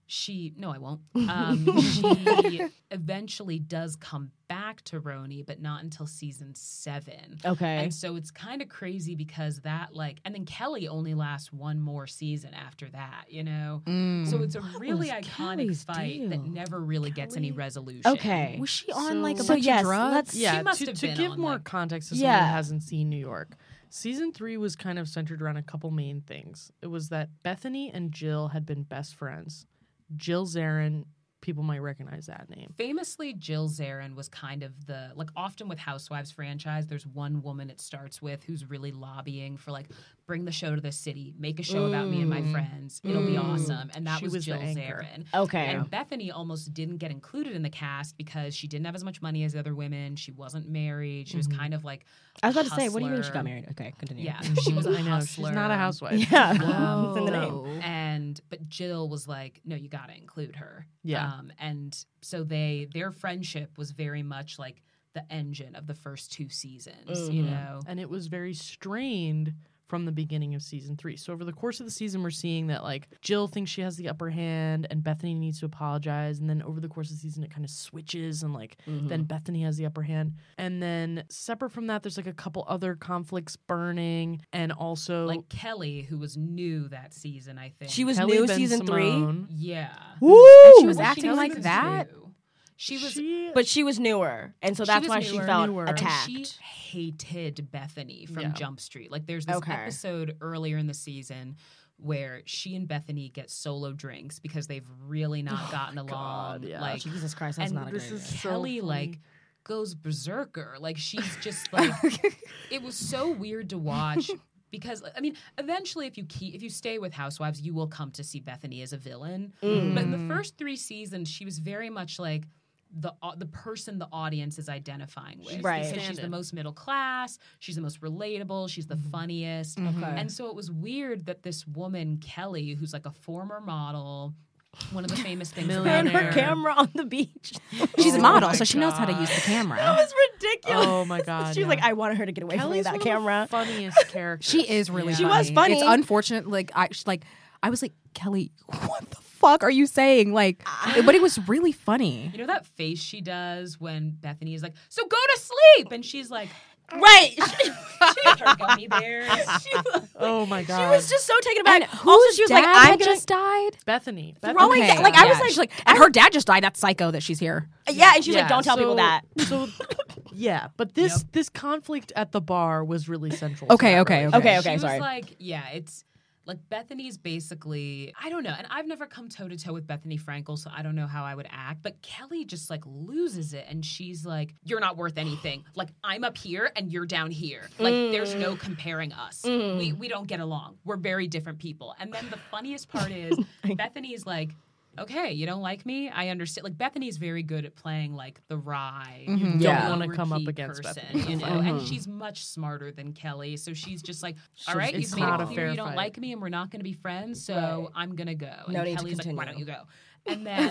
she no, I won't. Um, she eventually does come back to Roni, but not until season seven. Okay. And so it's kind of crazy because that like, and then Kelly only lasts one more season after that, you know? Mm. So it's a really was iconic Kelly's fight deal? that never really gets any resolution. Okay. Was she on So- like a So bunch yes, of drugs? let's- Yeah, She must to, have to been give on, more like- context to someone Yeah. who hasn't seen New York, season three was kind of centered around a couple main things. It was that Bethany and Jill had been best friends. Jill Zarin, people might recognize that name. Famously, Jill Zarin was kind of the, like often with Housewives franchise, there's one woman it starts with who's really lobbying for like, bring the show to the city, make a show about me and my friends. It'll be awesome. And that She was, was the Jill anchor. Zarin. Okay. And Bethany almost didn't get included in the cast because she didn't have as much money as the other women. She wasn't married. She was kind of like I was a about to say, what do you mean she husler. got married? Okay, continue. Yeah, she was a I know, hustler. she's not a housewife. Yeah. Um, It's in the name. Oh. and but Jill was like, no, you got to include her. Yeah. Um, and so they their friendship was very much like the engine of the first two seasons. You know, And it was very strained from the beginning of season three. So over the course of the season, we're seeing that like Jill thinks she has the upper hand and Bethany needs to apologize. And then over the course of the season, it kind of switches and like then Bethany has the upper hand. And then separate from that, there's like a couple other conflicts burning and also like Kelly, who was new that season, I think She was Kelly new Ben season Simone. yeah. three. And she was Well, acting was like season that? two. She was. She, But she was newer, and so She that's was why she newer. felt Newer. And attacked. she hated Bethany from Yeah. Jump Street. Like there's this Okay. episode earlier in the season where she and Bethany get solo drinks because they've really not gotten along. God, yeah. Like Jesus Christ, that's and not a this great is idea. so Kelly funny. like goes berserker. Like she's just like it was so weird to watch. Because I mean, eventually, if you keep if you stay with Housewives, you will come to see Bethany as a villain. Mm. But in the first three seasons, she was very much like the uh, the person the audience is identifying with. Right. Because she's the most middle class, she's the most relatable, she's the funniest. And so it was weird that this woman Kelly, who's like a former model, one of the famous things about And her Millionaire. camera on the beach. She's a Oh model, my so she knows how to use the That camera. was ridiculous. Oh my God, She was yeah. like, I wanted her to get away Kelly's from one me, that of the camera. funniest characters. She is really She funny. was funny. It's unfortunate. Like I like I was like, Kelly, what the fuck are you saying? Like, but it was really funny. You know that face she does when Bethany is like, "So go to sleep," and she's like, Right. she had her gummy bears. she, was, Oh my God. she was just so taken aback. And Also, whose she was dad like, I'm had gonna, just died? Bethany. Bethany. Throwing Okay, that- like, I was yeah. like- She's like, and her dad just died. That's psycho that she's here. yeah, and she was Yeah, like, don't tell people so- that. So, yeah, but this Yep. this conflict at the bar was really central. to Okay, that okay, relationship. Okay, She was sorry. like, yeah, it's like Bethany's basically, I don't know, and I've never come toe to toe with Bethany Frankel, so I don't know how I would act. But Kelly just like loses it, and she's like, "You're not worth anything. Like I'm up here and you're down here. Like there's no comparing us. We we don't get along. We're very different people." And then the funniest part is Bethany's like, okay, you don't like me? I understand. Like Bethany's very good at playing like the wry, you don't Yeah. wanna come up lower-key against person, Bethany. you know. And she's much smarter than Kelly, so she's just like, all right, it's you've made not it a clear fair you don't fight. like me, and we're not going to be friends, so Right. I'm gonna go. No and need to Kelly's like, why don't continue. you go? And then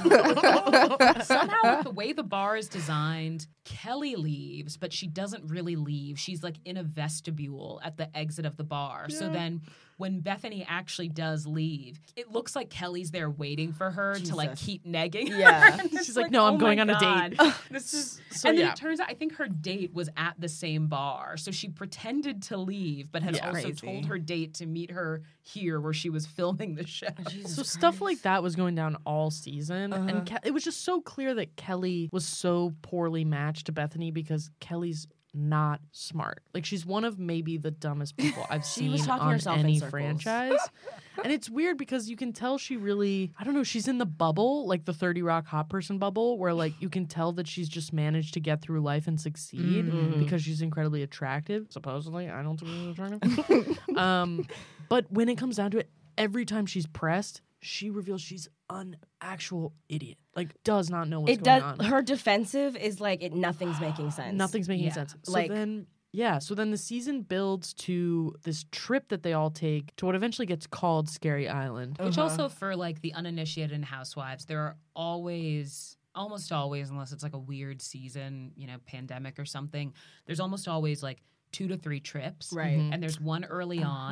somehow, with the way the bar is designed, Kelly leaves, but she doesn't really leave. She's like in a vestibule at the exit of the bar. So then when Bethany actually does leave, it looks like Kelly's there waiting for her to like Jesus. keep negging her. Yeah. And it's She's like, "No, I'm oh going my on a God. date." This is So, and then yeah. it turns out I think her date was at the same bar. So she pretended to leave, but had Yeah. also Crazy. told her date to meet her here where she was filming the show. So stuff like that was going down all season, and Ke- it was just so clear that Kelly was so poorly matched to Bethany because Kelly's not smart. Like she's one of maybe the dumbest people I've She seen was talking on herself in any circles. franchise. And it's weird because you can tell she really, I don't know, she's in the bubble, like the thirty Rock hot person bubble, where like you can tell that she's just managed to get through life and succeed because she's incredibly attractive. Supposedly, I don't think she's attractive. um, but when it comes down to it, every time she's pressed, she reveals she's an actual idiot. Like does not know what's It going does. on. Her defensive is like it. Nothing's making sense. Nothing's making Yeah. sense. So Like- then, yeah. So then the season builds to this trip that they all take to what eventually gets called Scary Island. Which also for like the uninitiated in Housewives, there are always almost always, unless it's like a weird season, you know, pandemic or something, there's almost always like two to three trips. Right. And there's one early on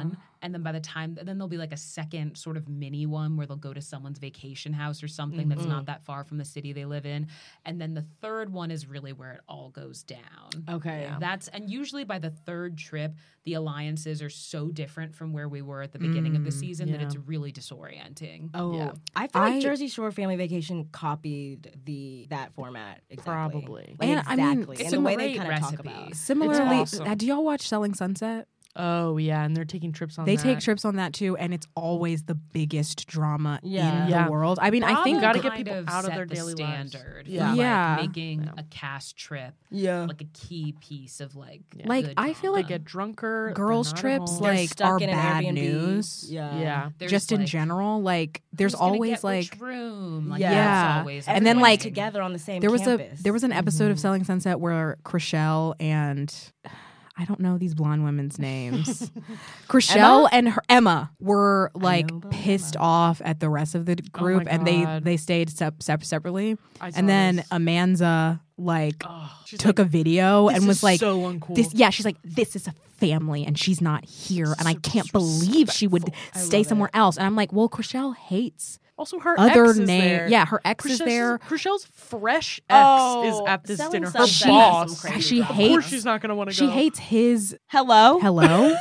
And then by the time, then there'll be like a second sort of mini one where they'll go to someone's vacation house or something mm-hmm. that's not that far from the city they live in. And then the third one is really where it all goes down. Okay. Yeah. That's, and usually by the third trip, the alliances are so different from where we were at the beginning mm, of the season yeah. that it's really disorienting. Oh, yeah. I feel like I, Jersey Shore Family Vacation copied the that format exactly. Probably. Like, and exactly. I mean, and the way they kind of talk about it. Similarly, awesome. uh, do y'all watch Selling Sunset? Oh, yeah, and they're taking trips on They that. take trips on that, too, and it's always the biggest drama yeah. in yeah. the world. I mean, Bravo I think... got to kind get people of out of set their the daily standard lives. Yeah. for, Yeah. like, making yeah. a cast trip yeah. like a key piece of, like, Yeah. Like, good I feel drama. like They get drunker. girls' they're not at trips, home. They're like, stuck are in an bad Airbnb. news. Yeah. Yeah. There's, Just in like, general, like, there's who's gonna always, get like... which room. Like, Yeah. that's Yeah. always And then, a like, thing. together on the same There was campus. a there was an episode Mhm. of Selling Sunset where Chriselle and I don't know these blonde women's names. Chriselle and her Emma were like know about pissed Emma. off at the rest of the group, and they God. they stayed sep- sep- separately. I saw And then this. Amanza like Oh, she's took like, a video this and was is like, so uncool. "This, yeah." She's like, "This is a family, and she's not here, and I So can't believe she would disrespectful. stay love somewhere else." And I'm like, "Well, Chriselle hates." Also, her Other ex is name, there. yeah, her ex is Chriselle's- there. Chriselle's fresh ex Oh, is at this Selling dinner. Her Sunset has boss. some crazy She Of hates- course, she's not going to want to She go. hates his Hello? hello.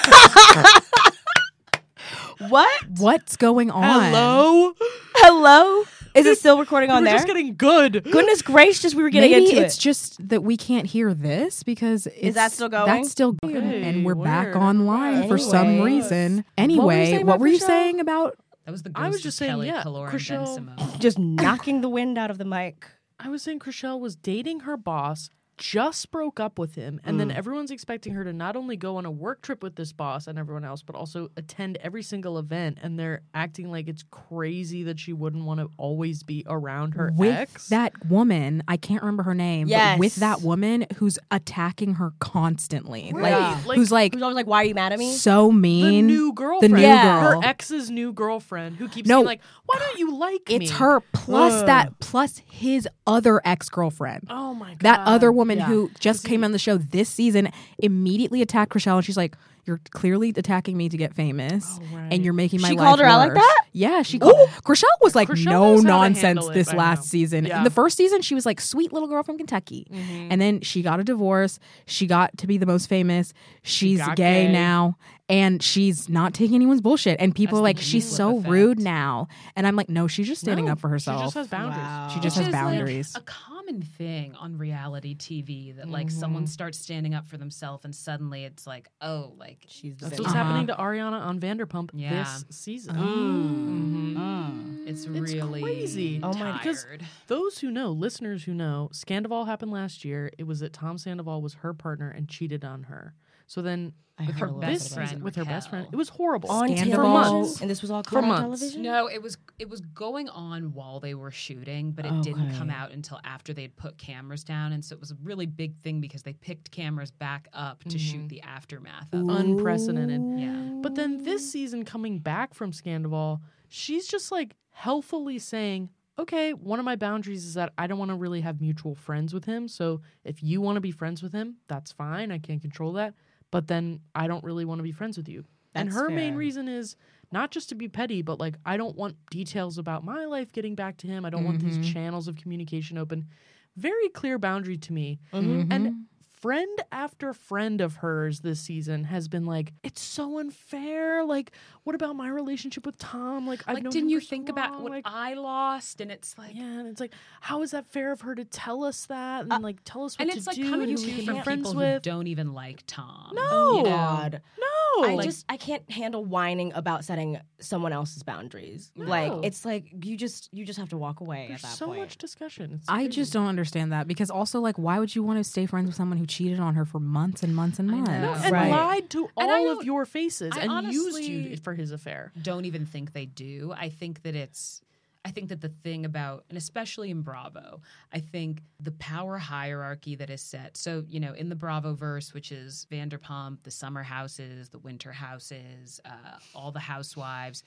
What? What's going on? Hello. Hello? Is it still recording on We're there? just getting good. Goodness gracious, we were getting Maybe into it's it. just that we can't hear this because it's, that still going? That's still going, Okay, and we're back weird. online for some Anyways. reason. Anyway, saying what about were you Chriselle? saying about? That was the I was ghost just of saying, Kelly yeah, Kalora and Ben Chriselle- Simone. Just knocking the wind out of the mic. I was saying Chriselle was dating her boss, just broke up with him, and Mm. then everyone's expecting her to not only go on a work trip with this boss and everyone else, but also attend every single event. And they're acting like it's crazy that she wouldn't want to always be around her With ex. that woman, I can't remember her name, Yes. but with that woman who's attacking her constantly, Right. like, Like, who's like Who's always like, why are you mad at me? so the mean. new girlfriend, new Yeah. girl. her ex's new girlfriend, who keeps No. saying like, "Why don't you like me?" It's her plus Ugh. that plus his other ex girlfriend. Oh my god, That other woman Yeah. who just came on the show this season immediately attacked Chriselle, and she's like, "You're clearly attacking me to get famous, Oh, right. and you're making my She life called her out like worse." that? Yeah, she called. Chriselle was like Chriselle no knows how to nonsense handle it this by last now. season. Yeah. In the first season, she was like sweet little girl from Kentucky, Mm-hmm. and then she got a divorce. She got to be the most famous. She's got gay, gay. now. And she's not taking anyone's bullshit. And people That's are like, the she's Heath so effect. rude now. And I'm like, no, she's just standing No, up for herself. She just has boundaries. Wow. She just Which has is, like, boundaries. a common thing on reality T V that like someone starts standing up for themselves and suddenly it's like, oh, like She's the That's same. what's Uh-huh. happening to Ariana on Vanderpump Yeah. this season. Mm. Mhm. it's It's really crazy. Oh my- tired. Because those who know, listeners who know, Scandival happened last year. It was that Tom Sandoval was her partner and cheated on her. So then I with heard her a little this bit about season, it. with her best Raquel. friend, it was horrible. On Scandal. for television? months. And this was all For caught on months. television? No, it was it was going on while they were shooting, but it didn't Okay. come out until after they'd put cameras down, and so it was a really big thing because they picked cameras back up to shoot the aftermath of it. Unprecedented. Yeah. But then this season, coming back from Scandival, she's just like healthfully saying, okay, one of my boundaries is that I don't want to really have mutual friends with him. So if you want to be friends with him, that's fine. I can't control that. But then I don't really want to be friends with you. and That's her main fair. reason is not just to be petty, but like, I don't want details about my life getting back to him. I don't want these channels of communication open. Very clear boundary to me. And friend after friend of hers this season has been like, it's so unfair. Like, what about my relationship with Tom? Like, I've Like, known didn't him you for so think about long. what Like, I lost? And it's like, yeah, and it's like, how is that fair of her to tell us that and like tell us what and to it's like do coming and to who we you can from be friends people who with? don't even like Tom. No. you know? God. No, I Like- just I can't handle whining about setting someone else's boundaries. Like No. it's like you just you just have to walk away there's at that so point. much discussion. It's I crazy. just don't understand that because also like why would you want to stay friends with someone who cheated on her for months and months and I months? know. and Right. lied to And I all of don't- your faces I and used honestly- you for his affair. Don't even think they do. I think that it's I think that the thing about, and especially in Bravo, I think the power hierarchy that is set. So, you know, in the Bravo verse, which is Vanderpump, the summer houses, the winter houses, uh, all the housewives,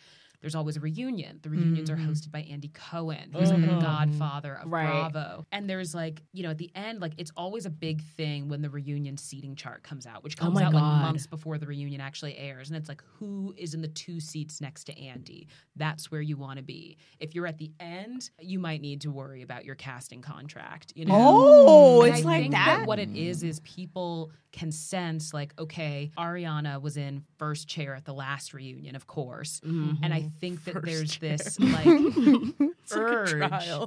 there's always a reunion. The reunions mm-hmm. are hosted by Andy Cohen, who's mm-hmm. like the godfather of right. Bravo. And there's like, you know, at the end, like it's always a big thing when the reunion seating chart comes out, which comes oh out God. like months before the reunion actually airs. And it's like, who is in the two seats next to Andy? That's where you want to be. If you're at the end, you might need to worry about your casting contract. You know? Oh, and it's I like think that? that what it is is people can sense like, okay, Ariana was in first chair at the last reunion, of course. Mm-hmm. And I think that first there's chair. this like urge like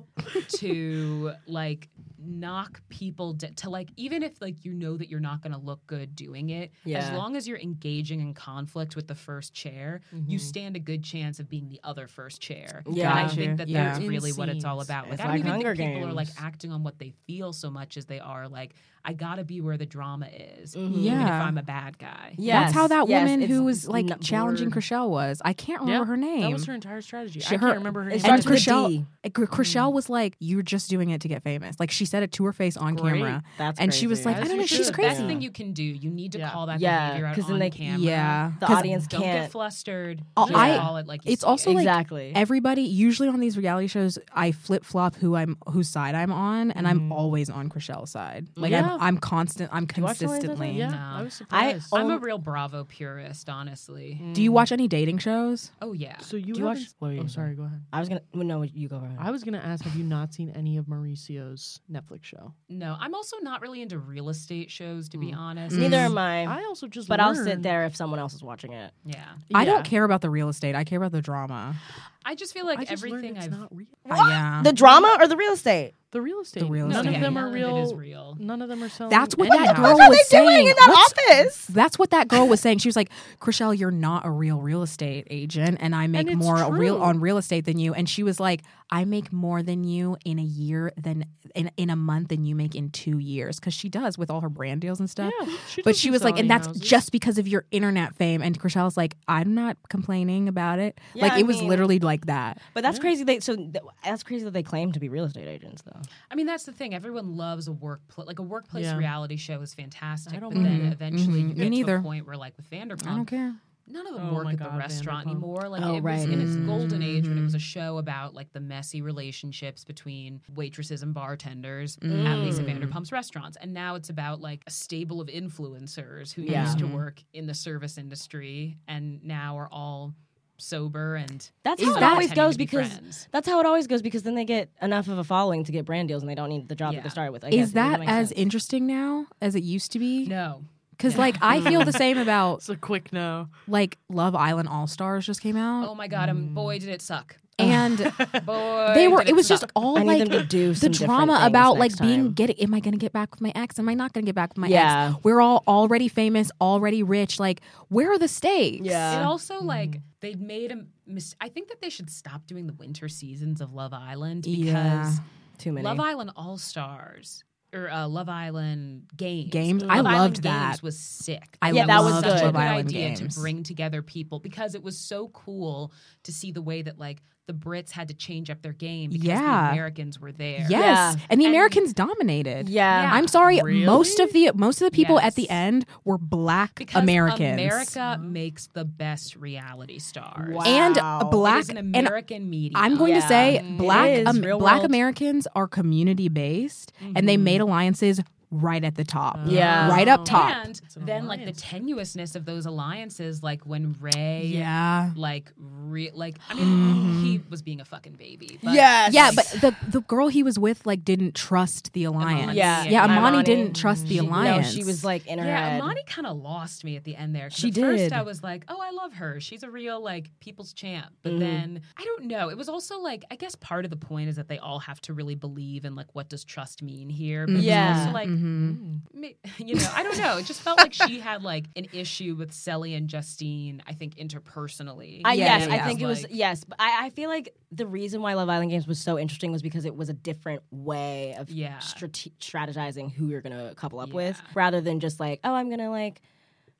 to like knock people d- to like, even if like you know that you're not going to look good doing it, yeah. as long as you're engaging in conflict with the first chair, mm-hmm. you stand a good chance of being the other first chair. Yeah. And I think that Yeah. that's really In what it's all scenes. about. Like, It's I don't like even Hunger think people are like Games. acting on what they feel so much as they are like, I gotta be where the drama is, Mhm. even Yeah. if I'm a bad guy. Yes. That's how that Yes, woman it's who was like n- challenging blurred. Chriselle was. I can't remember Yeah, her name. That was her entire strategy. She- I her- can't remember her it name. starts And with a Chriselle, D. uh, Gr- Chriselle was like, "You're just doing it to get famous." Like she said it to her face on Great. camera, That's and she was crazy. like, As "I don't you know, she's should. the crazy." best thing you can do. You need to Yeah. call that Yeah, behavior out 'cause then on they- camera. Yeah, The 'Cause audience Don't can't. get flustered. Oh, Just I- call it like you it's see also it. like Exactly. everybody. Usually on these reality shows, I flip flop who I'm, whose side I'm on, and I'm always on Chriselle's side. Like Yeah. I'm, I'm constant. I'm you watch the Ladies of consistently. Yeah, No. I was I surprised. I'm a Um, real Bravo purist, honestly. Do you watch any dating shows? Oh yeah. so you, Do you watch- haven't- what were you Oh, gonna say? sorry. Go ahead. I was gonna well, no, you go ahead. I was gonna ask, have you not seen any of Mauricio's Netflix show? No, I'm also not really into real estate shows, to be honest. Neither am I. I also just but I'll sit learned- there if someone else is watching it. Yeah. I Yeah. don't care about the real estate. I care about the drama. I just feel I like just learned everything it's I've not real. Uh, yeah. The drama or the real estate? The real estate. real None estate. of them None are of it real. is real. None of them are selling. That's what any that house. girl What are was they doing saying. in that What's- office? That's what that girl was saying. She was like, "Chriselle, you're not a real real estate agent, and I make it's more real true. on real estate than you." And she was like, "I make more than you in a year than in in a month than you make in two years," because she does with all her brand deals and stuff. Yeah, she but doesn't she was sell like, and any that's houses. just because of your internet fame. And Chriselle's like, "I'm not complaining about it." Yeah, like I it was mean- literally like that. But that's crazy. They so th- that's crazy that they claim to be real estate agents, though. I mean, that's the thing. Everyone loves a workplace, like a workplace Yeah. reality show is fantastic. I don't but then mind it. eventually Mhm. you Me get to neither. a point where, like with Vanderpump, I don't care. none of them Oh work my at God, the restaurant Vanderpump. anymore. Like Oh, it was right. in its golden age when it was Mm-hmm. a show about like the messy relationships between waitresses and bartenders Mm. at Lisa Vanderpump's restaurants. And now it's about like a stable of influencers who Yeah. used to Mm-hmm. work in the service industry and now are all sober and That's Is how it that- always pretending goes to be because friends. that's how it always goes because then they get enough of a following to get brand deals and they don't need the job that Yeah. they started with. I guess. Is that makes as sense. interesting now as it used to be? no. Because like I feel the same about It's a quick no. like Love Island All Stars just came out, Oh my God, and boy, did it suck. and Boy, they were. did It was suck. just all I need like them to do the some different drama things about next like being time. getting. Am I going to get back with my ex? Am I not going to get back with my Yeah. ex? We're all already famous, already rich. Like, where are the stakes? Yeah. It also like they made a mis- I think that they should stop doing the winter seasons of Love Island because Yeah. Too many. Love Island All Stars or uh, Love Island Games. Games? Love I Island loved Games that. was sick. I Yeah, that was loved good. Such a Love good Island idea Games. to bring together people because it was so cool to see the way that like the Brits had to change up their game because Yeah. the Americans were there. Yes, Yeah. and the And- Americans dominated. Yeah. Yeah. I'm sorry. Really? Most of the most of the people Yes. at the end were black Because Americans. America makes the best reality stars. Wow. and Wow. a It black is an and American media. I'm going Yeah. to say Mm. black It is, um, real black world. Americans are community based, and they made alliances right at the top. Yeah. right up top. And an then like the alliance. tenuousness of those alliances, like when Ray, yeah. like re- like I mean, he was being a fucking baby. But Yes. Yeah, but the the girl he was with like didn't trust the alliance. Imani. Yeah. yeah, Amani, Imani. didn't trust the She- alliance. No, she was like in her Yeah, head. Imani kind of lost me at the end there. 'cause She at first did. I was like, oh, I love her. She's a real like people's champ. But Mm-hmm. then I don't know. It was also like I guess part of the point is that they all have to really believe in like what does trust mean here. But Yeah. it's also like Mhm. me- you know, I don't know. It just felt like she had like an issue with Selly and Justine. I think interpersonally. I, Yeah, yes, yeah, I yeah. think it was Like- yes. But I, I feel like the reason why Love Island Games was so interesting was because it was a different way of Yeah. strate- strategizing who you're gonna couple up with, Yeah. rather than just like, oh, I'm gonna like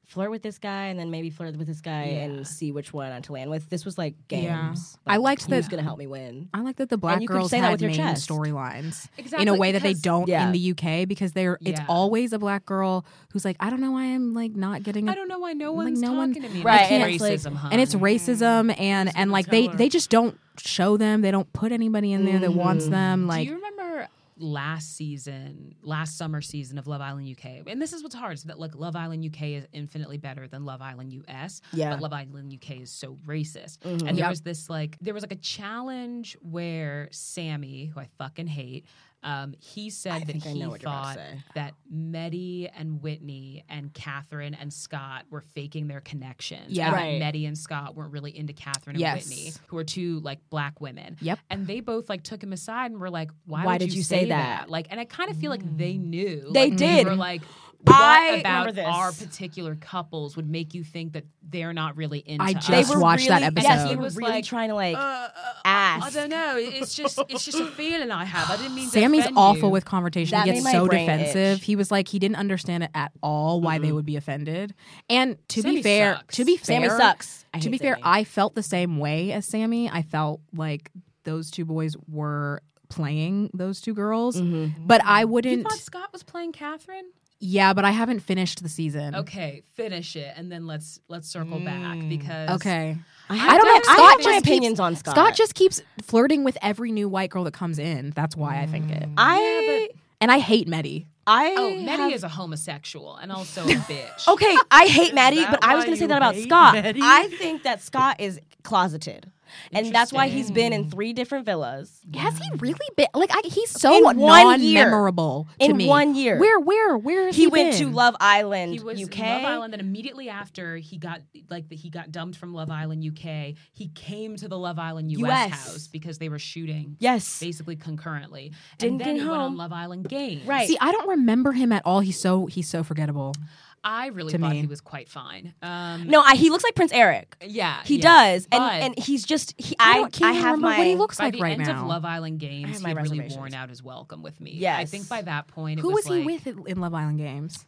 flirt with this guy and then maybe flirt with this guy Yeah. and see which one to land with. This was like games. Yeah. Like, I liked who's that- gonna help me win. I like that the black you could girls say that had with your main chest. storylines in Exactly, a way that they because- don't Yeah. in the U K because they're it's Yeah. always a black girl who's like, I don't know why I'm like not getting. A, I don't know why no like, one's no one- talking to me. Right, That's and it's like- racism, huh? and it's racism and and like they they just don't show them. They don't put anybody in there that wants them. Like Do you remember last season, last summer season of Love Island U K? And this is what's hard, is that like Love Island U K is infinitely better than Love Island U S. Yeah. But Love Island U K is so racist. Mm-hmm. And there was this like there was like a challenge where Sammy, who I fucking hate, um, he said that think I he know what you're about to thought say. that Meddy and Whitney and Catherine and Scott were faking their connection. Yeah. And that Right. Meddy and Scott weren't really into Catherine and Yes. Whitney, who are two like black women. Yep. And they both like took him aside and were like, "Why, Why would did you say that? Like, and I kind of feel like they knew. They Like, did. They were like, "What I about remember this. our particular couples would make you think that they're not really into I us?" just They were watched that really- episode. Yes, they It were was really like, trying to like I ask. don't know. It's just it's just a feeling I have. I didn't mean to Sammy's offend awful you. with conversation. That he gets made my so brain defensive. itch. He was like he didn't understand it at all why they would be offended. And to Sammy be fair, sucks. to be fair, Sammy sucks. I to hate be fair, Sammy. I felt the same way as Sammy. I felt like those two boys were playing those two girls, but I You wouldn't. thought Scott was playing Catherine? Yeah, but I haven't finished the season. Okay, finish it, and then let's let's circle back because Okay. I, I don't know. I Scott have my just keeps- opinions on Scott. Scott just keeps flirting with every new white girl that comes in. That's why I think it. I And I hate Meddy. I oh, have- Meddy is a homosexual and also a bitch. Okay, I hate Maddie, that but I was why going to say you that about hate Scott. Maddie? I think that Scott is closeted. And that's why he's been in three different villas. Has he really been like I, he's so In one year. non-memorable to In me. one year. Where where where has He, he, went been? to Love Island, He was U in K. Love Island, and immediately after he got like he got dumped from Love Island U K, he came to the Love Island U S, U S. house because they were shooting Yes. basically concurrently. Didn't and then get he went on home. Love Island Games. Right. See, I don't remember him at all. He's so he's so forgettable. I really To thought me. he was quite fine. Um, No, I, he looks like Prince Eric. yeah, He yeah. does. And But and he's just he, I I don't- can't I have remember my what he looks by like the right end now. of Love Island Games, have he my had really reservations. worn out his welcome with me. I Yes. think by that point, it Who was, was he like, with in- in Love Island Games?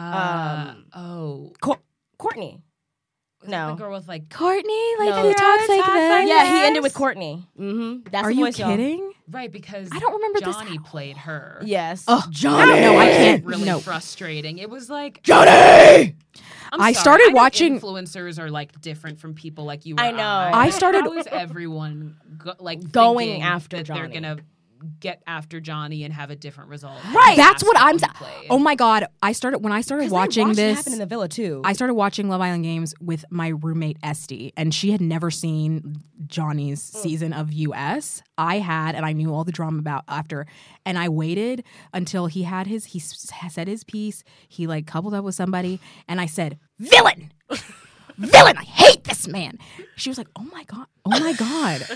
Uh, Um, oh, Cour- Courtney. was No. that the girl with like Courtney, like No. who talks like Talks this? like Yeah, he ended with Courtney. Mm-hmm. That's Are the you voice, y'all. kidding? right because I don't remember this Johnny at played her. Yes. Oh, Johnny! No, I can't. Really no. frustrating. It was like Johnny! I'm I sorry, started I know watching- influencers are like different from people like you. Or I know. I, I started- How is everyone go, like Going thinking after that they're Johnny. gonna get after Johnny and have a different result? Right. That's what I'm saying. saying. Oh my god! I started when I started 'Cause they watching watched it this. happen in the villa too. I started watching Love Island Games with my roommate Esty, and she had never seen Johnny's season of U S. I had, and I knew all the drama about after. And I waited until he had his, he s- said his piece. He like coupled up with somebody, and I said, "Villain, villain! I hate this man." She was like, "Oh my god, oh my god,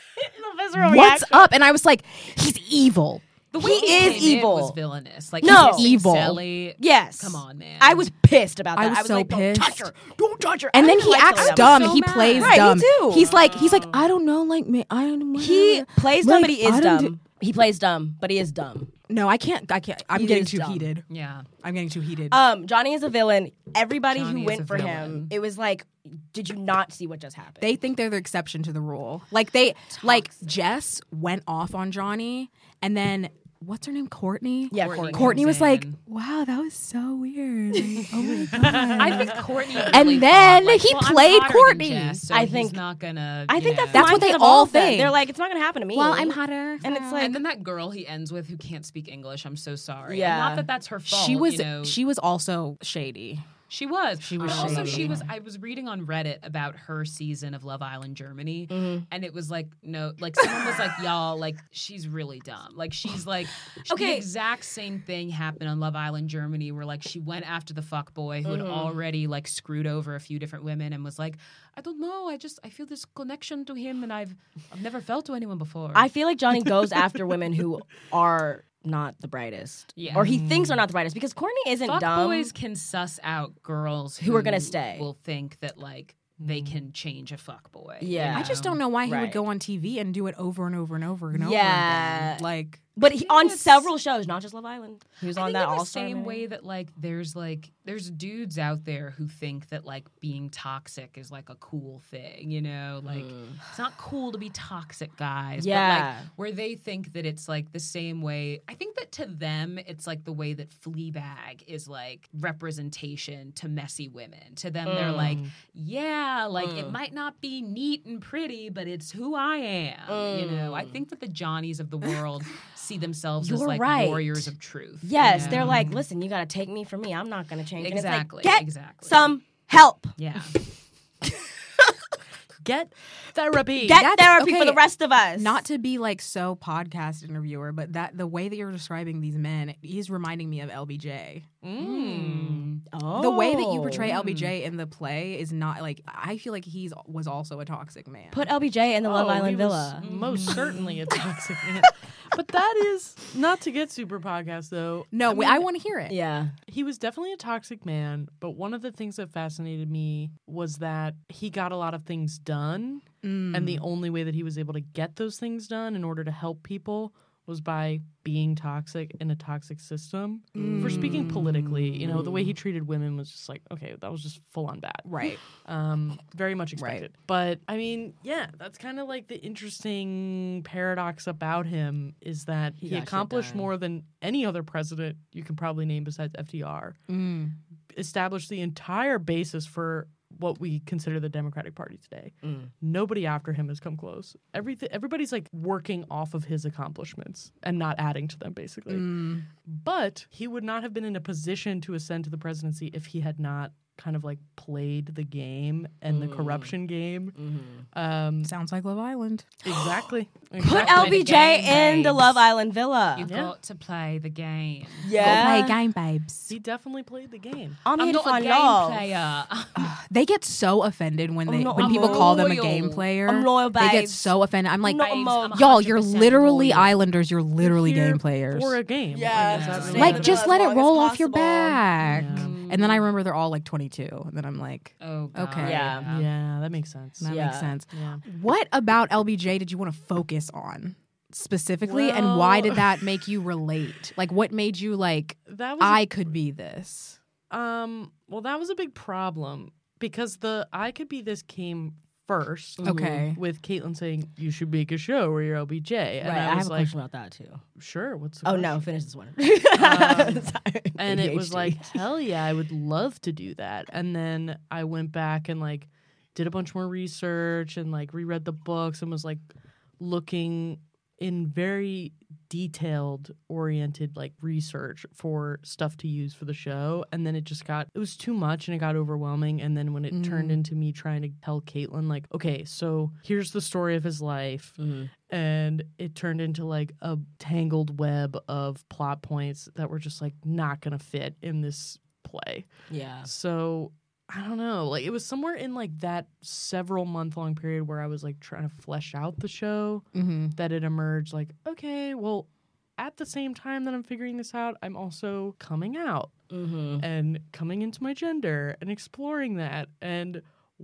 what's up?" And I was like, "He's evil." The He way is came in evil. was villainous. Like No. kissing Evil. Sally. Yes. Come on, man. I was pissed about that. I was so like, pissed. Don't touch her. Don't touch her. And I then didn't he like acts Sally that dumb. so he mad. plays Right, me dumb. too. He's like, he's like, I don't know, like me. I don't. much. He plays dumb, Like, but he is I don't dumb. do- he plays dumb, but he is dumb. No, I can't. I can't. I'm He getting is too dumb. heated. yeah. I'm getting too heated. Um, Johnny is a villain. Everybody Johnny who is a went for villain. him, it was like, did you not see what just happened? They think they're the exception to the rule. Like they, like Jess went off on Johnny, and then what's her name, Courtney? yeah, Courtney. Courtney. Courtney was comes like, in. "Wow, that was so weird." Like, oh my god. I think Courtney. Really And then thought, like, he well, I'm played hotter than Courtney. Jess, so I he's think- not gonna. I you think know. that's, That's the what they mindset of all of them. think. They're like, it's not gonna happen to me. well, I'm hotter, And it's like, And then that girl he ends with who can't speak English. I'm so sorry. Yeah. And not that that's her fault. she was. You know. She was also shady. She was. She was Also, shady. she was. I was reading on Reddit about her season of Love Island Germany, Mm-hmm. and it was like, no, like someone was like, y'all, like she's really dumb. Like she's like, sh- Okay. The exact same thing happened on Love Island Germany, where like she went after the fuck boy who Mm-hmm. had already like screwed over a few different women, and was like, I don't know, I just I feel this connection to him, and I've I've never felt to anyone before. I feel like Johnny goes after women who are not the brightest, Yeah. or he thinks are not the brightest, because Courtney isn't fuck dumb. boys can suss out girls Who are gonna stay. Will think that like they can change a fuck boy. Yeah. I just don't know why he Right. would go on T V and do it over and over and over and over Yeah. again. Like, But he, on it's- several shows, not just Love Island. He was I on think that in the All-Star. same Man. way that like there's like there's dudes out there who think that like being toxic is like a cool thing, you know, like it's not cool to be toxic, guys. But Yeah. like where they think that it's like the same way. I think that to them it's like the way that Fleabag is like representation to messy women. To them, they're like, yeah, like it might not be neat and pretty, but it's who I am. You know, I think that the Johnnies of the world see themselves as You're like right. warriors of truth. you Yes, know? they're like, listen, you got to take me for me. I'm not going to change. And it's like, Exactly, get exactly. some help. Yeah. Get therapy. Get That's- therapy for okay, the rest of us. Not to be like so podcast interviewer, but that the way that you're describing these men, he's reminding me of L B J. Mm. oh. The way that you portray L B J in the play is not like I feel like he's was also a toxic man. Put L B J in the Love Oh, he Island was Villa. most certainly a toxic man. But that is not to get super podcast though. no, I, I, mean, I want to hear it. Yeah. he was definitely a toxic man, but one of the things that fascinated me was that he got a lot of things done, and the only way that he was able to get those things done in order to help people was by being toxic in a toxic system. For speaking politically, you know, the way he treated women was just like, okay, that was just full on bad. Right. Um, very much expected. But I mean, yeah, that's kind of like the interesting paradox about him is that he, got shit accomplished done. more than any other president you can probably name besides F D R. Mm. Established the entire basis for what we consider the Democratic Party today. Mm. Nobody after him has come close. Everything, everybody's like working off of his accomplishments and not adding to them, basically. Mm. But he would not have been in a position to ascend to the presidency if he had not kind of like played the game and the corruption game. Um, Sounds like Love Island. exactly. Put exactly. L B J game, in the babes. Love Island Villa. You've Yeah. got to play the game. Yeah. Go play game, babes. He definitely played the game. I'm, I'm here not for a game love. player. They get so offended when they I'm not- when I'm people call them a loyal. game player. I'm loyal, They get babes. so offended. I'm like, Not Babes, emo- I'm one y'all, hundred you're percent literally loyal. Islanders. You're literally Here game players. for a game. Yeah. Like, is that Stay really Like, in the just as let it long as roll off your possible. back. Yeah. And then I remember they're all like twenty-two. And then I'm like, Oh, God. Okay. Yeah. Yeah, that makes sense. that Yeah. makes sense. Yeah. What about L B J did you want to focus on specifically? and why Well- did that make you relate? Like, what made you like, That was a- I could be this? Um, well, that was a big problem because the I Could Be This came first. Okay. With Caitlyn saying, you should make a show where you're L B J. And Right, I I was have a like, question about that too. sure, what's the Oh question? no, finish this one. Um, Sorry. And it was A D H D. like, hell yeah, I would love to do that. And then I went back and like did a bunch more research and like reread the books and was like looking in very detailed oriented like research for stuff to use for the show. And then it just got, it was too much and it got overwhelming. And then when it turned into me trying to tell Caitlyn, like, okay, so here's the story of his life. And it turned into like a tangled web of plot points that were just like not going to fit in this play. yeah. So I don't know. Like it was somewhere in like that several month long period where I was like trying to flesh out the show Mm-hmm. that it emerged like, okay, well, at the same time that I'm figuring this out, I'm also coming out Mm-hmm. and coming into my gender and exploring that. And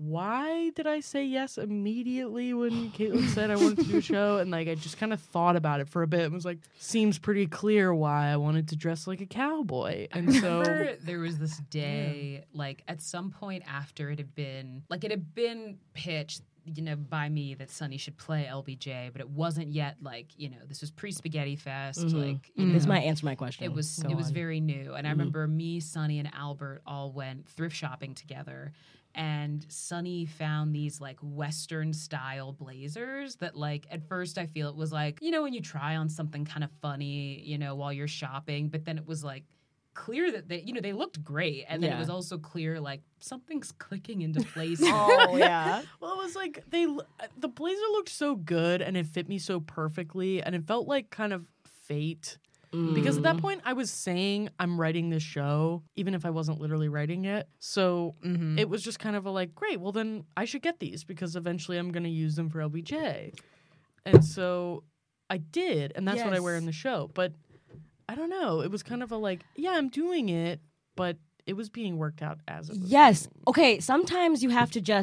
why did I say yes immediately when Caitlyn said I wanted to do a show? And like I just kind of thought about it for a bit and was like, seems pretty clear why I wanted to dress like a cowboy. And so Remember there was this day, like at some point after it had been, like it had been pitched, you know, by me that Sunny should play L B J, but it wasn't yet like, you know, this was pre-Spaghetti Fest, like, you know, This might answer my question. it was Go it was on. very new, and I remember me, Sunny, and Albert all went thrift shopping together. And Sunny found these like Western style blazers that like at first I feel it was like, you know, when you try on something kind of funny, you know, while you're shopping, but then it was like clear that they, you know, they looked great. And then Yeah. it was also clear like something's clicking into place. Oh yeah. Well, it was like they the blazer looked so good and it fit me so perfectly and it felt like kind of fate. Because at that point I was saying I'm writing this show even if I wasn't literally writing it. So it was just kind of a like, great, well then I should get these because eventually I'm going to use them for L B J. And so I did, and that's what I wear in Yes. the show. But I don't know, it was kind of a like, yeah, I'm doing it, but it was being worked out as it was Yes. being- Okay. Sometimes you have to just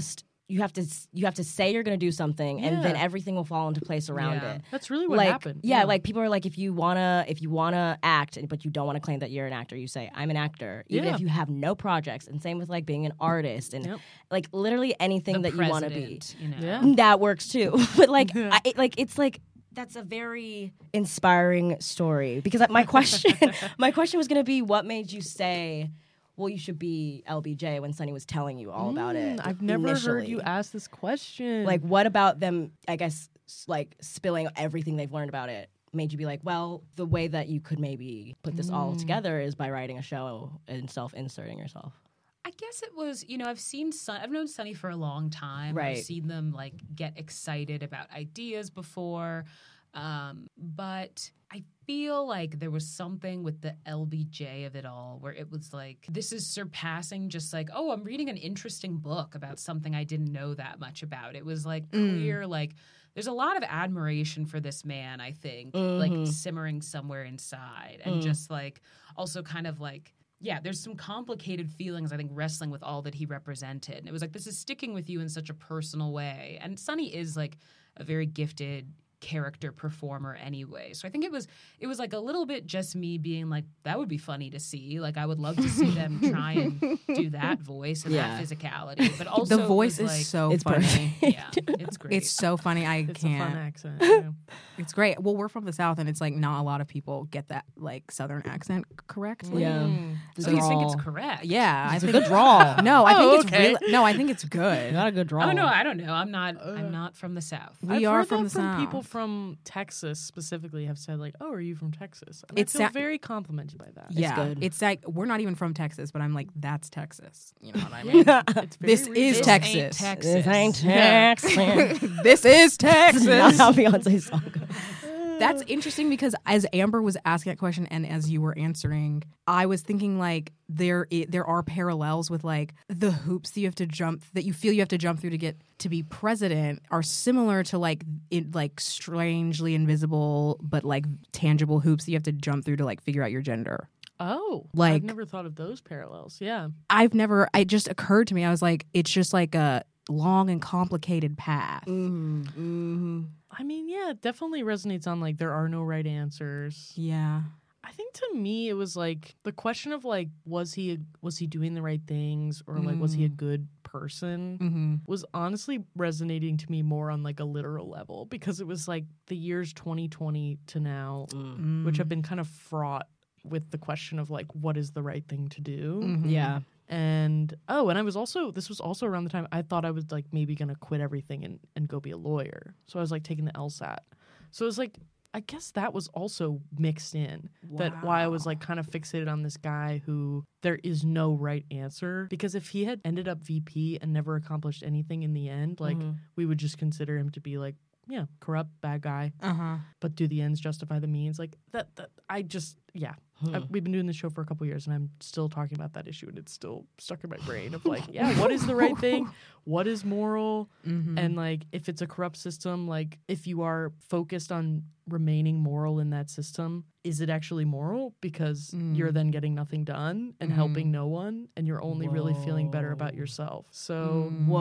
you have to you have to say you're going to do something, and then Yeah. everything will fall into place around Yeah. it. That's really what like, happened. Yeah, like people are like, if you wanna if you wanna act, but you don't want to claim that you're an actor, you say I'm an actor, even Yeah. if you have no projects. And same with like being an artist and Yep. like literally anything The that you want to be. president, you know. Yeah. That works too. But like, I, it, like it's like that's a very inspiring story because my question, my question was going to be, what made you say, well, you should be L B J when Sonny was telling you all about it? Mm, I've never initially? heard you ask this question. Like, what about them? I guess s- like spilling everything they've learned about it made you be like, well, the way that you could maybe put this all together is by writing a show and self-inserting yourself. I guess it was, you know, I've seen Sun, I've known Sunny for a long time. Right. I've seen them like get excited about ideas before. Um, but I feel like there was something with the L B J of it all where it was like, this is surpassing just like, oh, I'm reading an interesting book about something I didn't know that much about. It was like clear, like, there's a lot of admiration for this man, I think, like simmering somewhere inside. And just like, also kind of like, yeah, there's some complicated feelings, I think, wrestling with all that he represented. And it was like, this is sticking with you in such a personal way. And Sonny is like a very gifted character performer anyway. So I think it was it was like a little bit just me being like, that would be funny to see. Like I would love to see them try and do that voice and Yeah. that physicality. But also The voice it is was like, so It's funny. yeah, it's great. It's so funny. I it's a fun can't. accent. Yeah. It's great. Well, we're from the South, and it's like not a lot of people get that like Southern accent correctly. Yeah. Mm. so you think it's drawl. correct? Yeah, I It's a think good draw. No, I Oh, think it's okay. really no. I think it's good. Not a good draw. Oh no, I don't know. I'm not I'm not from the South. We I've are heard from that the from South. people from Texas specifically have said like, "Oh, are you from Texas?" And It's I feel sa- very complimented by that. yeah, good. it's like we're not even from Texas, but I'm like, that's Texas. You know what I mean? It's very This is regional. This Texas. ain't Texas. This ain't Yeah. Texas. This is This is Texas. not how Beyonce's song goes. That's interesting because as Amber was asking that question and as you were answering, I was thinking like there i- there are parallels with like the hoops that you have to jump that you feel you have to jump through to get to be president are similar to like it, like strangely invisible but like tangible hoops that you have to jump through to like figure out your gender. Oh, Like- I've never thought of those parallels. Yeah. I've never it just occurred to me. I was like, it's just like a long and complicated path. Mm-hmm. Mm-hmm. I mean, yeah, it definitely resonates on like there are no right answers. Yeah. I think to me it was like the question of like was he a, was he doing the right things or like was he a good person Mm-hmm. was honestly resonating to me more on like a literal level because it was like the years twenty twenty to now Mm. which have been kind of fraught with the question of like what is the right thing to do. Mm-hmm. Yeah. And oh, and I was also this was also around the time I thought I was like maybe gonna quit everything and, and go be a lawyer. So I was like taking the LSAT. So it was like I guess that was also mixed in. That why I was like kind of fixated on this guy who there is no right answer. Because if he had ended up V P and never accomplished anything in the end, like we would just consider him to be like, yeah, corrupt, bad guy. Uh-huh. But do the ends justify the means? Like that, that I just, yeah. I, we've been doing this show for a couple years and I'm still talking about that issue and it's still stuck in my brain of like, yeah, what is the right thing? What is moral? Mm-hmm. And like, if it's a corrupt system, like if you are focused on remaining moral in that system, is it actually moral? Because Mm. you're then getting nothing done and Mhm. helping no one and you're only really feeling better about yourself. So Mm.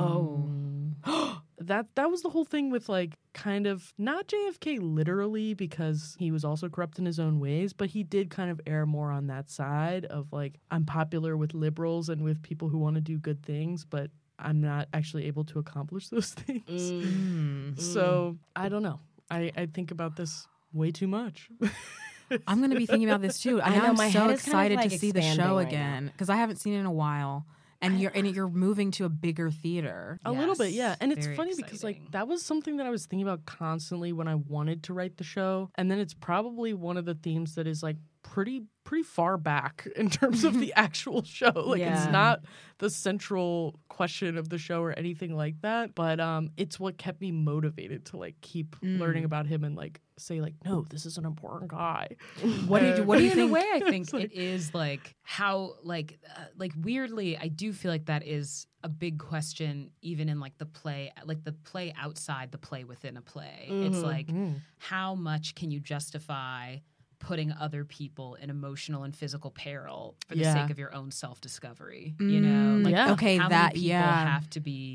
Whoa. that that was the whole thing with like kind of not J F K literally because he was also corrupt in his own ways, but he did kind of err more on that side of like I'm popular with liberals and with people who want to do good things, but I'm not actually able to accomplish those things. Mm. So I don't know. I, I think about this way too much. I'm going to be thinking about this too. I And know, I'm my so head is kind of, excited like, to see the expanding show right now. again because I haven't seen it in a while. And you're and you're moving to a bigger theater. A little bit, yeah. Yes, And it's very funny because like exciting. that was something that I was thinking about constantly when I wanted to write the show. And then it's probably one of the themes that is like pretty pretty far back in terms of the actual show. Like Yeah. it's not the central question of the show or anything like that. But um it's what kept me motivated to like keep learning about him and like say like, no, this is an important guy. What do you Uh, what do you in a think? way, I think it is like how like uh, like weirdly, I do feel like that is a big question, even in like the play, like the play outside the play within a play. It's like how much can you justify putting other people in emotional and physical peril for the Yeah. sake of your own self discovery? You know, Mm, like yeah. Okay, how that many people yeah. have to be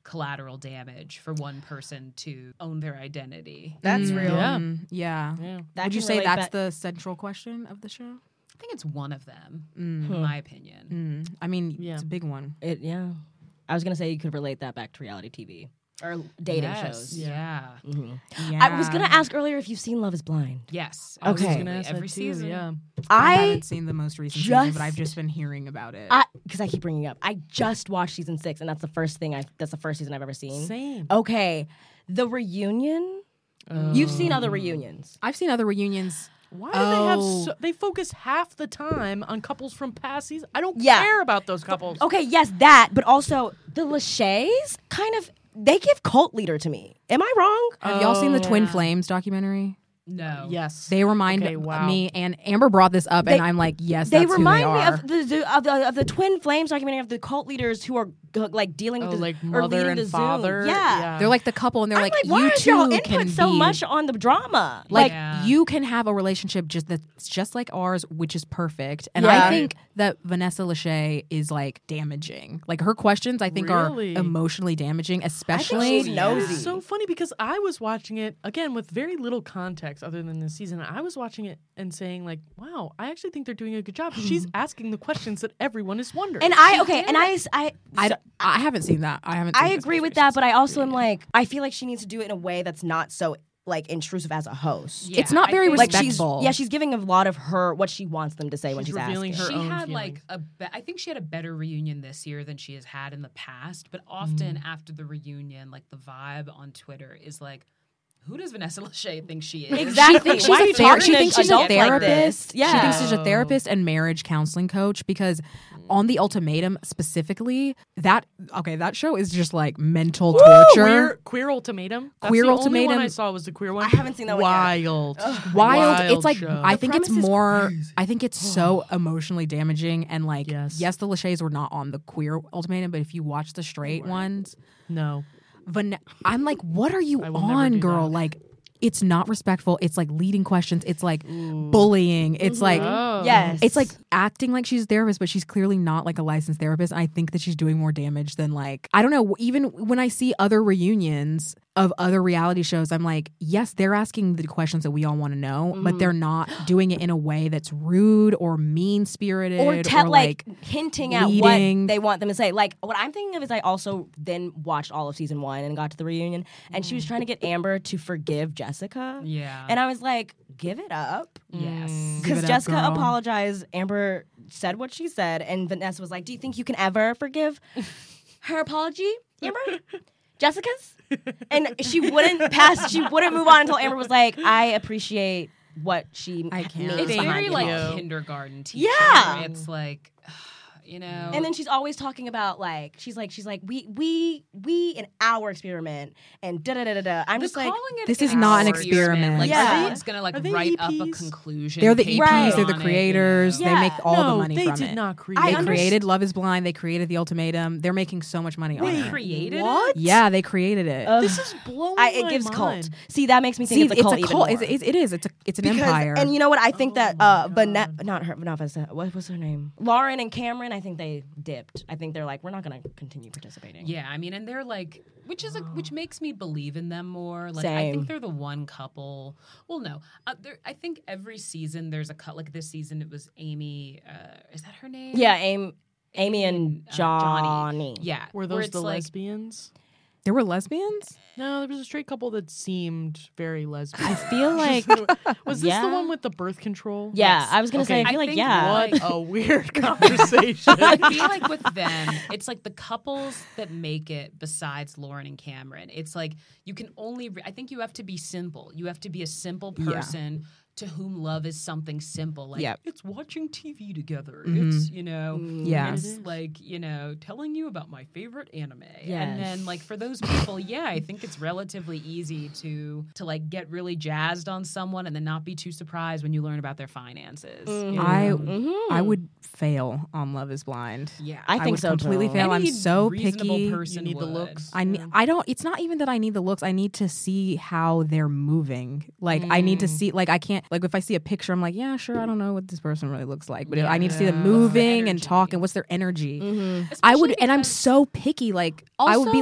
collateral damage for one person to own their identity. That's real. Yeah. Mm, yeah. Yeah. That Would you can say relate that's back- the central question of the show? I think it's one of them, Mm. in my opinion. Mm. I mean, Yeah. it's a big one. It, yeah. I was gonna say you could relate that back to reality T V or dating Yes, shows. Yeah. Yeah. I was gonna ask earlier if you've seen Love Is Blind. Yes. Okay. I was absolutely. gonna ask Every that too, season. yeah. I I haven't seen the most recent season, just- but I've just been hearing about it. because I, keep bringing it up. I just watched season six, and that's the first thing I. That's the first season I've ever seen. Same. Okay, the reunion. You've seen other reunions. I've seen other reunions. Why do they have Oh. so, they focus half the time on couples from past seasons? I don't Yeah. care about those couples. Okay, yes, that, but also the Lachey's kind of they give cult leader to me. Am I wrong? Have y'all seen the Oh, Twin yeah. Flames documentary? No. Yes. They remind Okay, wow. me, and Amber brought this up, They- and I'm like, yes, They that's remind who they me are. of the, the of the of the Twin Flames documentary of the cult leaders who are g- like dealing with Oh, the, like or mother leading and the Zoom. father? Yeah. Yeah. They're like the couple, and they're I'm like, like, why you is y'all two can input so be- much on the drama? Like Yeah. you can have a relationship just that's just like ours, which is perfect. And Yeah. I think that Vanessa Lachey is like damaging. Like her questions, I think, Really? are emotionally damaging, especially. she's nosy. It's so funny because I was watching it again with very little context other than this season. I was watching it and saying like, "Wow, I actually think they're doing a good job." She's asking the questions that everyone is wondering. And I okay, and I I I, I haven't seen that. I haven't. I seen agree this with most that, but I also am like, I feel like she needs to do it in a way that's not so like intrusive as a host. Yeah, It's not I very think- Like she's respectful. yeah, she's giving a lot of her what she wants them to say when She's she's revealing asking. her She own had like feelings. a be- I think she had a better reunion this year than she has had in the past, but often Mm. after the reunion, like the vibe on Twitter is like, who does Vanessa Lachey think she is? Exactly. She thinks she's Why are a you ther- talking she to thinks she's a adults like therapist. this? Yeah. She thinks she's a Oh. therapist and marriage counseling coach because on the ultimatum specifically, that okay, that show is just like mental torture. Queer, queer ultimatum. That's Queer the Only one Ultimatum. I saw was the queer one. I haven't seen that one yet. Wild, Wild. Wild It's like show. I The think it's premise is more. crazy. I think it's so emotionally damaging and like Yes. yes, the Lachey's were not on the queer ultimatum, but if you watch the straight ones, no. Van- I'm like, what are you I will never on, do girl? that. Like, it's not respectful. It's like leading questions. It's like bullying. It's like Oh. Yes. it's like acting like she's a therapist, but she's clearly not like a licensed therapist. I think that she's doing more damage than like I don't know. Even when I see other reunions of other reality shows, I'm like, yes, they're asking the questions that we all want to know, but they're not doing it in a way that's rude or mean spirited or, te- like, like hinting at leading. what they want them to say. Like what I'm thinking of is I also then watched all of season one and got to the reunion, and she was trying to get Amber to forgive Jessica. Yeah. And I was like, give it up. yes. Give Because it up, Jessica girl. apologized. Amber said what she said, and Vanessa was like, do you think you can ever forgive her apology, Amber? Jessica's? And she wouldn't pass, she wouldn't move on until Amber was like, I appreciate what she I can't. means It's behind very the like apology. kindergarten teacher. Yeah. It's like, you know. And then she's always talking about like she's like she's like we we we an hour experiment and da da da da da. I'm the just like calling it this is not an hour experiment. Like Yeah. someone's gonna like Are they write up a E Ps? conclusion. they're the E Ps, Right. they're the on it, creators. you know? Yeah. They make all no, the money they from did it. not create. I They underst- created Love Is Blind. They created The Ultimatum. They're making so much money on Wait, it. created what? it? Yeah, they created it. Ugh. This is blowing I, it my gives mind. cult. See, that makes me think See, it's a cult. even more. It's, it's, it is. It's a. It's an Because- empire. And you know what? I think that uh, Oh my Vanessa, God. not her, not Vanessa. What was her name? Lauren and Cameron. I think they dipped. I think they're like, we're not going to continue participating. Yeah, I mean, and they're like, which is a, which makes me believe in them more. Like, I Same. think they're the one couple. Well, no, uh, there- I think every season there's a cut. Like this season, it was Amy. Uh, is that her name? Yeah, Amy, Amy and uh, Johnny. Yeah, Were where those it's the like, lesbians? there were lesbians. No, there was a straight couple that seemed very lesbian. I feel like was this Yeah. the one with the birth control? yeah. Yes. I was gonna Okay. say. I I feel like think yeah. what- What a weird conversation. I feel like with them, it's like the couples that make it besides Lauren and Cameron. It's like you can only, re- I think you have to be simple. You have to be a simple Yeah. person to whom love is something simple. Like, Yep. it's watching T V together. Mhm. It's, you know, Yeah. it's like, you know, telling you about my favorite anime. Yes. And then, like, for those people, yeah, I think it's relatively easy to, to like, get really jazzed on someone and then not be too surprised when you learn about their finances. you know? I Mhm. I would fail on Love Is Blind. yeah. I think would so, completely too. fail. I'm Any so reasonable picky. person You need the would. looks. I ne- I don't. It's not even that I need the looks. I need to see how they're moving. Like I need to see. Like I can't. Like if I see a picture, I'm like, yeah, sure. I don't know what this person really looks like, but I need to see them Yeah. moving and Energy. talking. What's their energy? Mhm. I would, Especially and I'm because- so picky. Like I would be Also- like,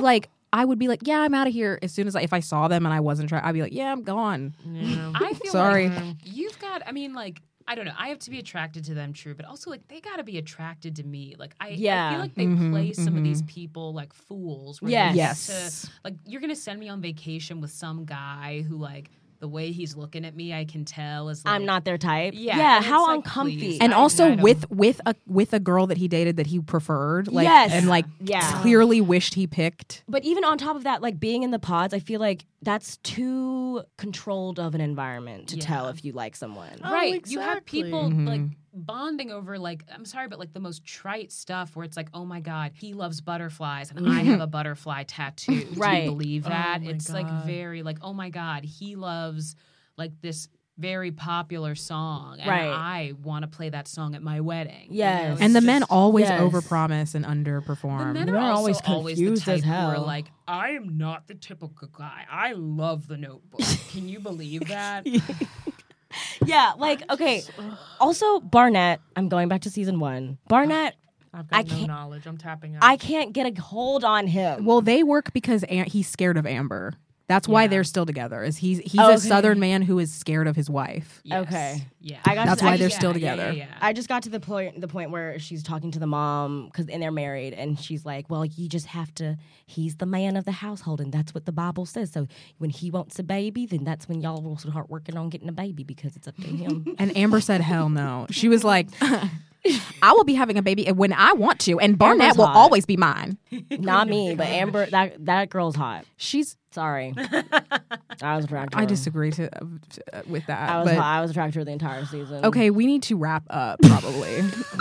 I would be like, yeah, I'm out of here. As soon as I, if I saw them and I wasn't trying, I'd be like, yeah, I'm gone. Yeah. I feel Sorry. like you've got, I mean, like, I don't know. I have to be attracted to them, true, but also like they got to be attracted to me. Like I, Yeah. I feel like they Mhm, play some mhm. of these people like fools. where Yes. they Yes. get to- like you're gonna send me on vacation with some guy who like the way he's looking at me, I can tell is like I'm not their type. Yeah, yeah. and How it's like, uncomfy. please. And I- also I don't- with with a with a girl that he dated that he preferred, like, Yes. and like Yeah. clearly wished he picked. But even on top of that, like being in the pods, I feel like that's too controlled of an environment to Yeah. tell if you like someone. Oh, right. You have exactly. people Mhm. like bonding over like I'm sorry, but like the most trite stuff where it's like, oh my god, he loves butterflies and I have a butterfly tattoo. Do Right. you believe that? Oh my it's like God. very like, oh my god, he loves like this very popular song, and Right. I want to play that song at my wedding. you Yes. know? It's And the men just- always yes. overpromise and The underperform. men They're are also always always the confused type as who are hell. like, I am not the typical guy. I love The Notebook. Can you believe that? Yeah, like okay. Also, Barnett. I'm going back to season one. Barnett. I've I got no can't- knowledge. I'm tapping out. I can't get a hold on him. Well, they work because Am- he's scared of Amber. That's why Yeah. they're still together. Is he's he's Okay. a Southern man who is scared of his wife. Yes. Okay. Yeah. I got That's to, why I they're just, still Yeah, together. Yeah, yeah, I just got to the point the point where she's talking to the mom because and they're married and she's like, well, you just have to. He's the man of the household and that's what the Bible says. So when he wants a baby, then that's when y'all will start working on getting a baby because it's up to him. And Amber said, "Hell no." She was like, "I will be having a baby when I want to, and Barnett Amber's will hot. always be mine." Not me, but Amber. That that girl's hot. She's. Sorry, I was attracted. to I her. disagree to, to with that. I was but, hot. I was attracted to her the entire season. okay, we need to wrap up probably.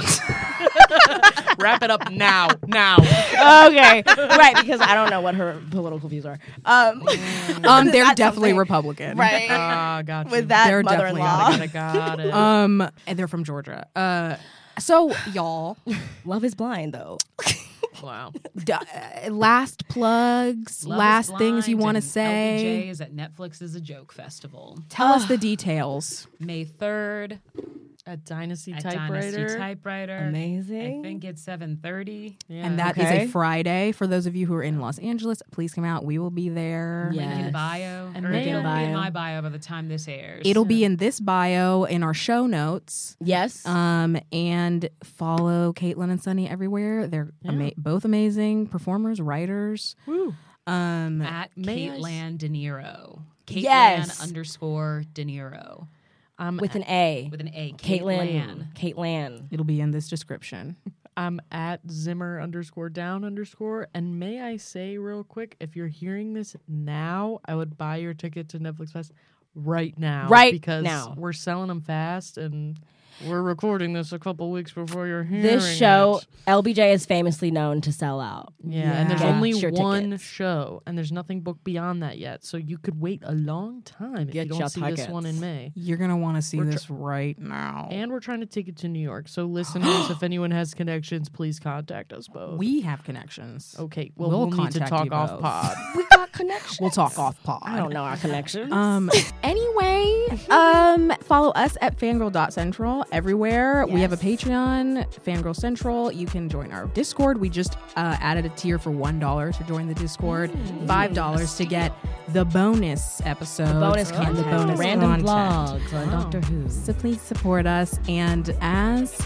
Wrap it up now. Now. okay, right? Because I don't know what her political views are. Um, um, they're That's definitely something. Republican, right? Ah, got you. With that They're definitely mother-in-law. Got it. Got it. Um, and they're from Georgia. Uh, so y'all, Love is blind, though. Wow. d- uh, last plugs, Love is last things you Blind want to and say. L B J is at Netflix is a Joke Festival. Tell us the details. May third At Dynasty at Typewriter. Dynasty Typewriter. Amazing. I think it's seven thirty. Yeah. And that is Okay. a Friday. For those of you who are in Los Angeles, please come out. We will be there. Yeah. Link in Yes. bio. And or may it'll I- be in my bio by the time this airs. It'll be in this bio in our show notes. Yes. Um, and follow Caitlin and Sunny everywhere. They're ama- both amazing performers, writers. Woo. Um, at May I s- Caitlin De Niro. Caitlin Yes. underscore De Niro. I'm With an A. With an A. Caitlin. Caitlin. it'll be in this description. I'm at Zimmer underscore down underscore. And may I say real quick, if you're hearing this now, I would buy your ticket to Netflix Fest right now. Right because now. we're selling them fast and we're recording this a couple weeks before you're hearing This show, it. L B J is famously known to sell out. Yeah, and there's Yeah. only Get your one tickets. show, and there's nothing booked beyond that yet. So you could wait a long time if Get you don't your see this one in tickets. May. You're gonna want to see We're tr- this right now. And we're trying to take it to New York. So listeners, if anyone has connections, please contact us both. we have connections. okay, well We'll we'll, need to contact talk you off both. pod. We got connections. We'll talk off pod. I don't know our connections. Um. Anyway, um, follow us at fangirl dot central everywhere. We have a Patreon, Fangirl Central. You can join our Discord. We just uh, added a tier for one dollar to join the Discord. Five dollars to get the bonus episodes, the bonus and content, the bonus random content. vlogs on Doctor Who. So please support us, and as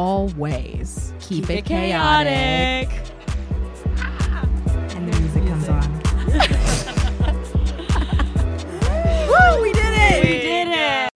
always, keep, it, It chaotic. And the music comes on. Woo! We did it! We did it.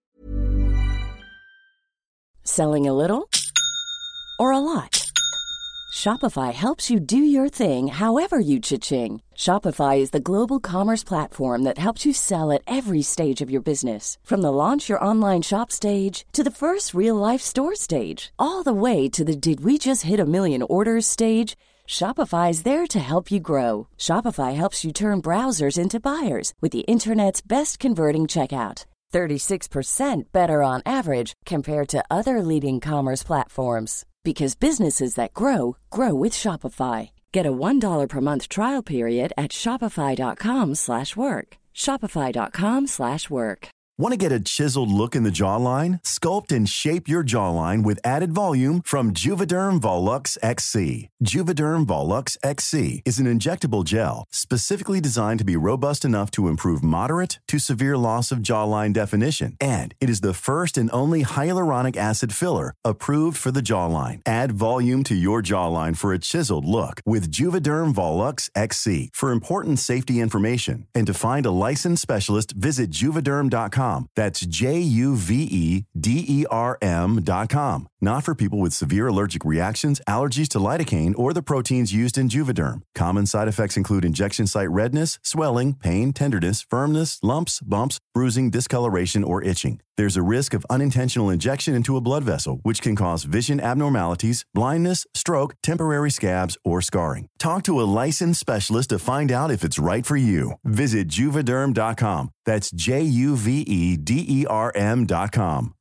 Selling a little or a lot? Shopify helps you do your thing however you cha-ching. Shopify is the global commerce platform that helps you sell at every stage of your business. From the launch your online shop stage to the first real-life store stage, all the way to the did we just hit a million orders stage. Shopify is there to help you grow. Shopify helps you turn browsers into buyers with the internet's best converting checkout. thirty-six percent better on average compared to other leading commerce platforms. Because businesses that grow, grow with Shopify. Get a one dollar per month trial period at shopify.com slash work. Shopify.com slash work. Want to get a chiseled look in the jawline? Sculpt and shape your jawline with added volume from Juvederm Volux X C. Juvederm Volux X C is an injectable gel specifically designed to be robust enough to improve moderate to severe loss of jawline definition. And it is the first and only hyaluronic acid filler approved for the jawline. Add volume to your jawline for a chiseled look with Juvederm Volux X C. For important safety information and to find a licensed specialist, visit juvederm dot com. That's J U V E D E R M dot com. Not for people with severe allergic reactions, allergies to lidocaine, or the proteins used in Juvederm. Common side effects include injection site redness, swelling, pain, tenderness, firmness, lumps, bumps, bruising, discoloration, or itching. There's a risk of unintentional injection into a blood vessel, which can cause vision abnormalities, blindness, stroke, temporary scabs, or scarring. Talk to a licensed specialist to find out if it's right for you. Visit juvederm dot com. That's J U V E D E R M dot com.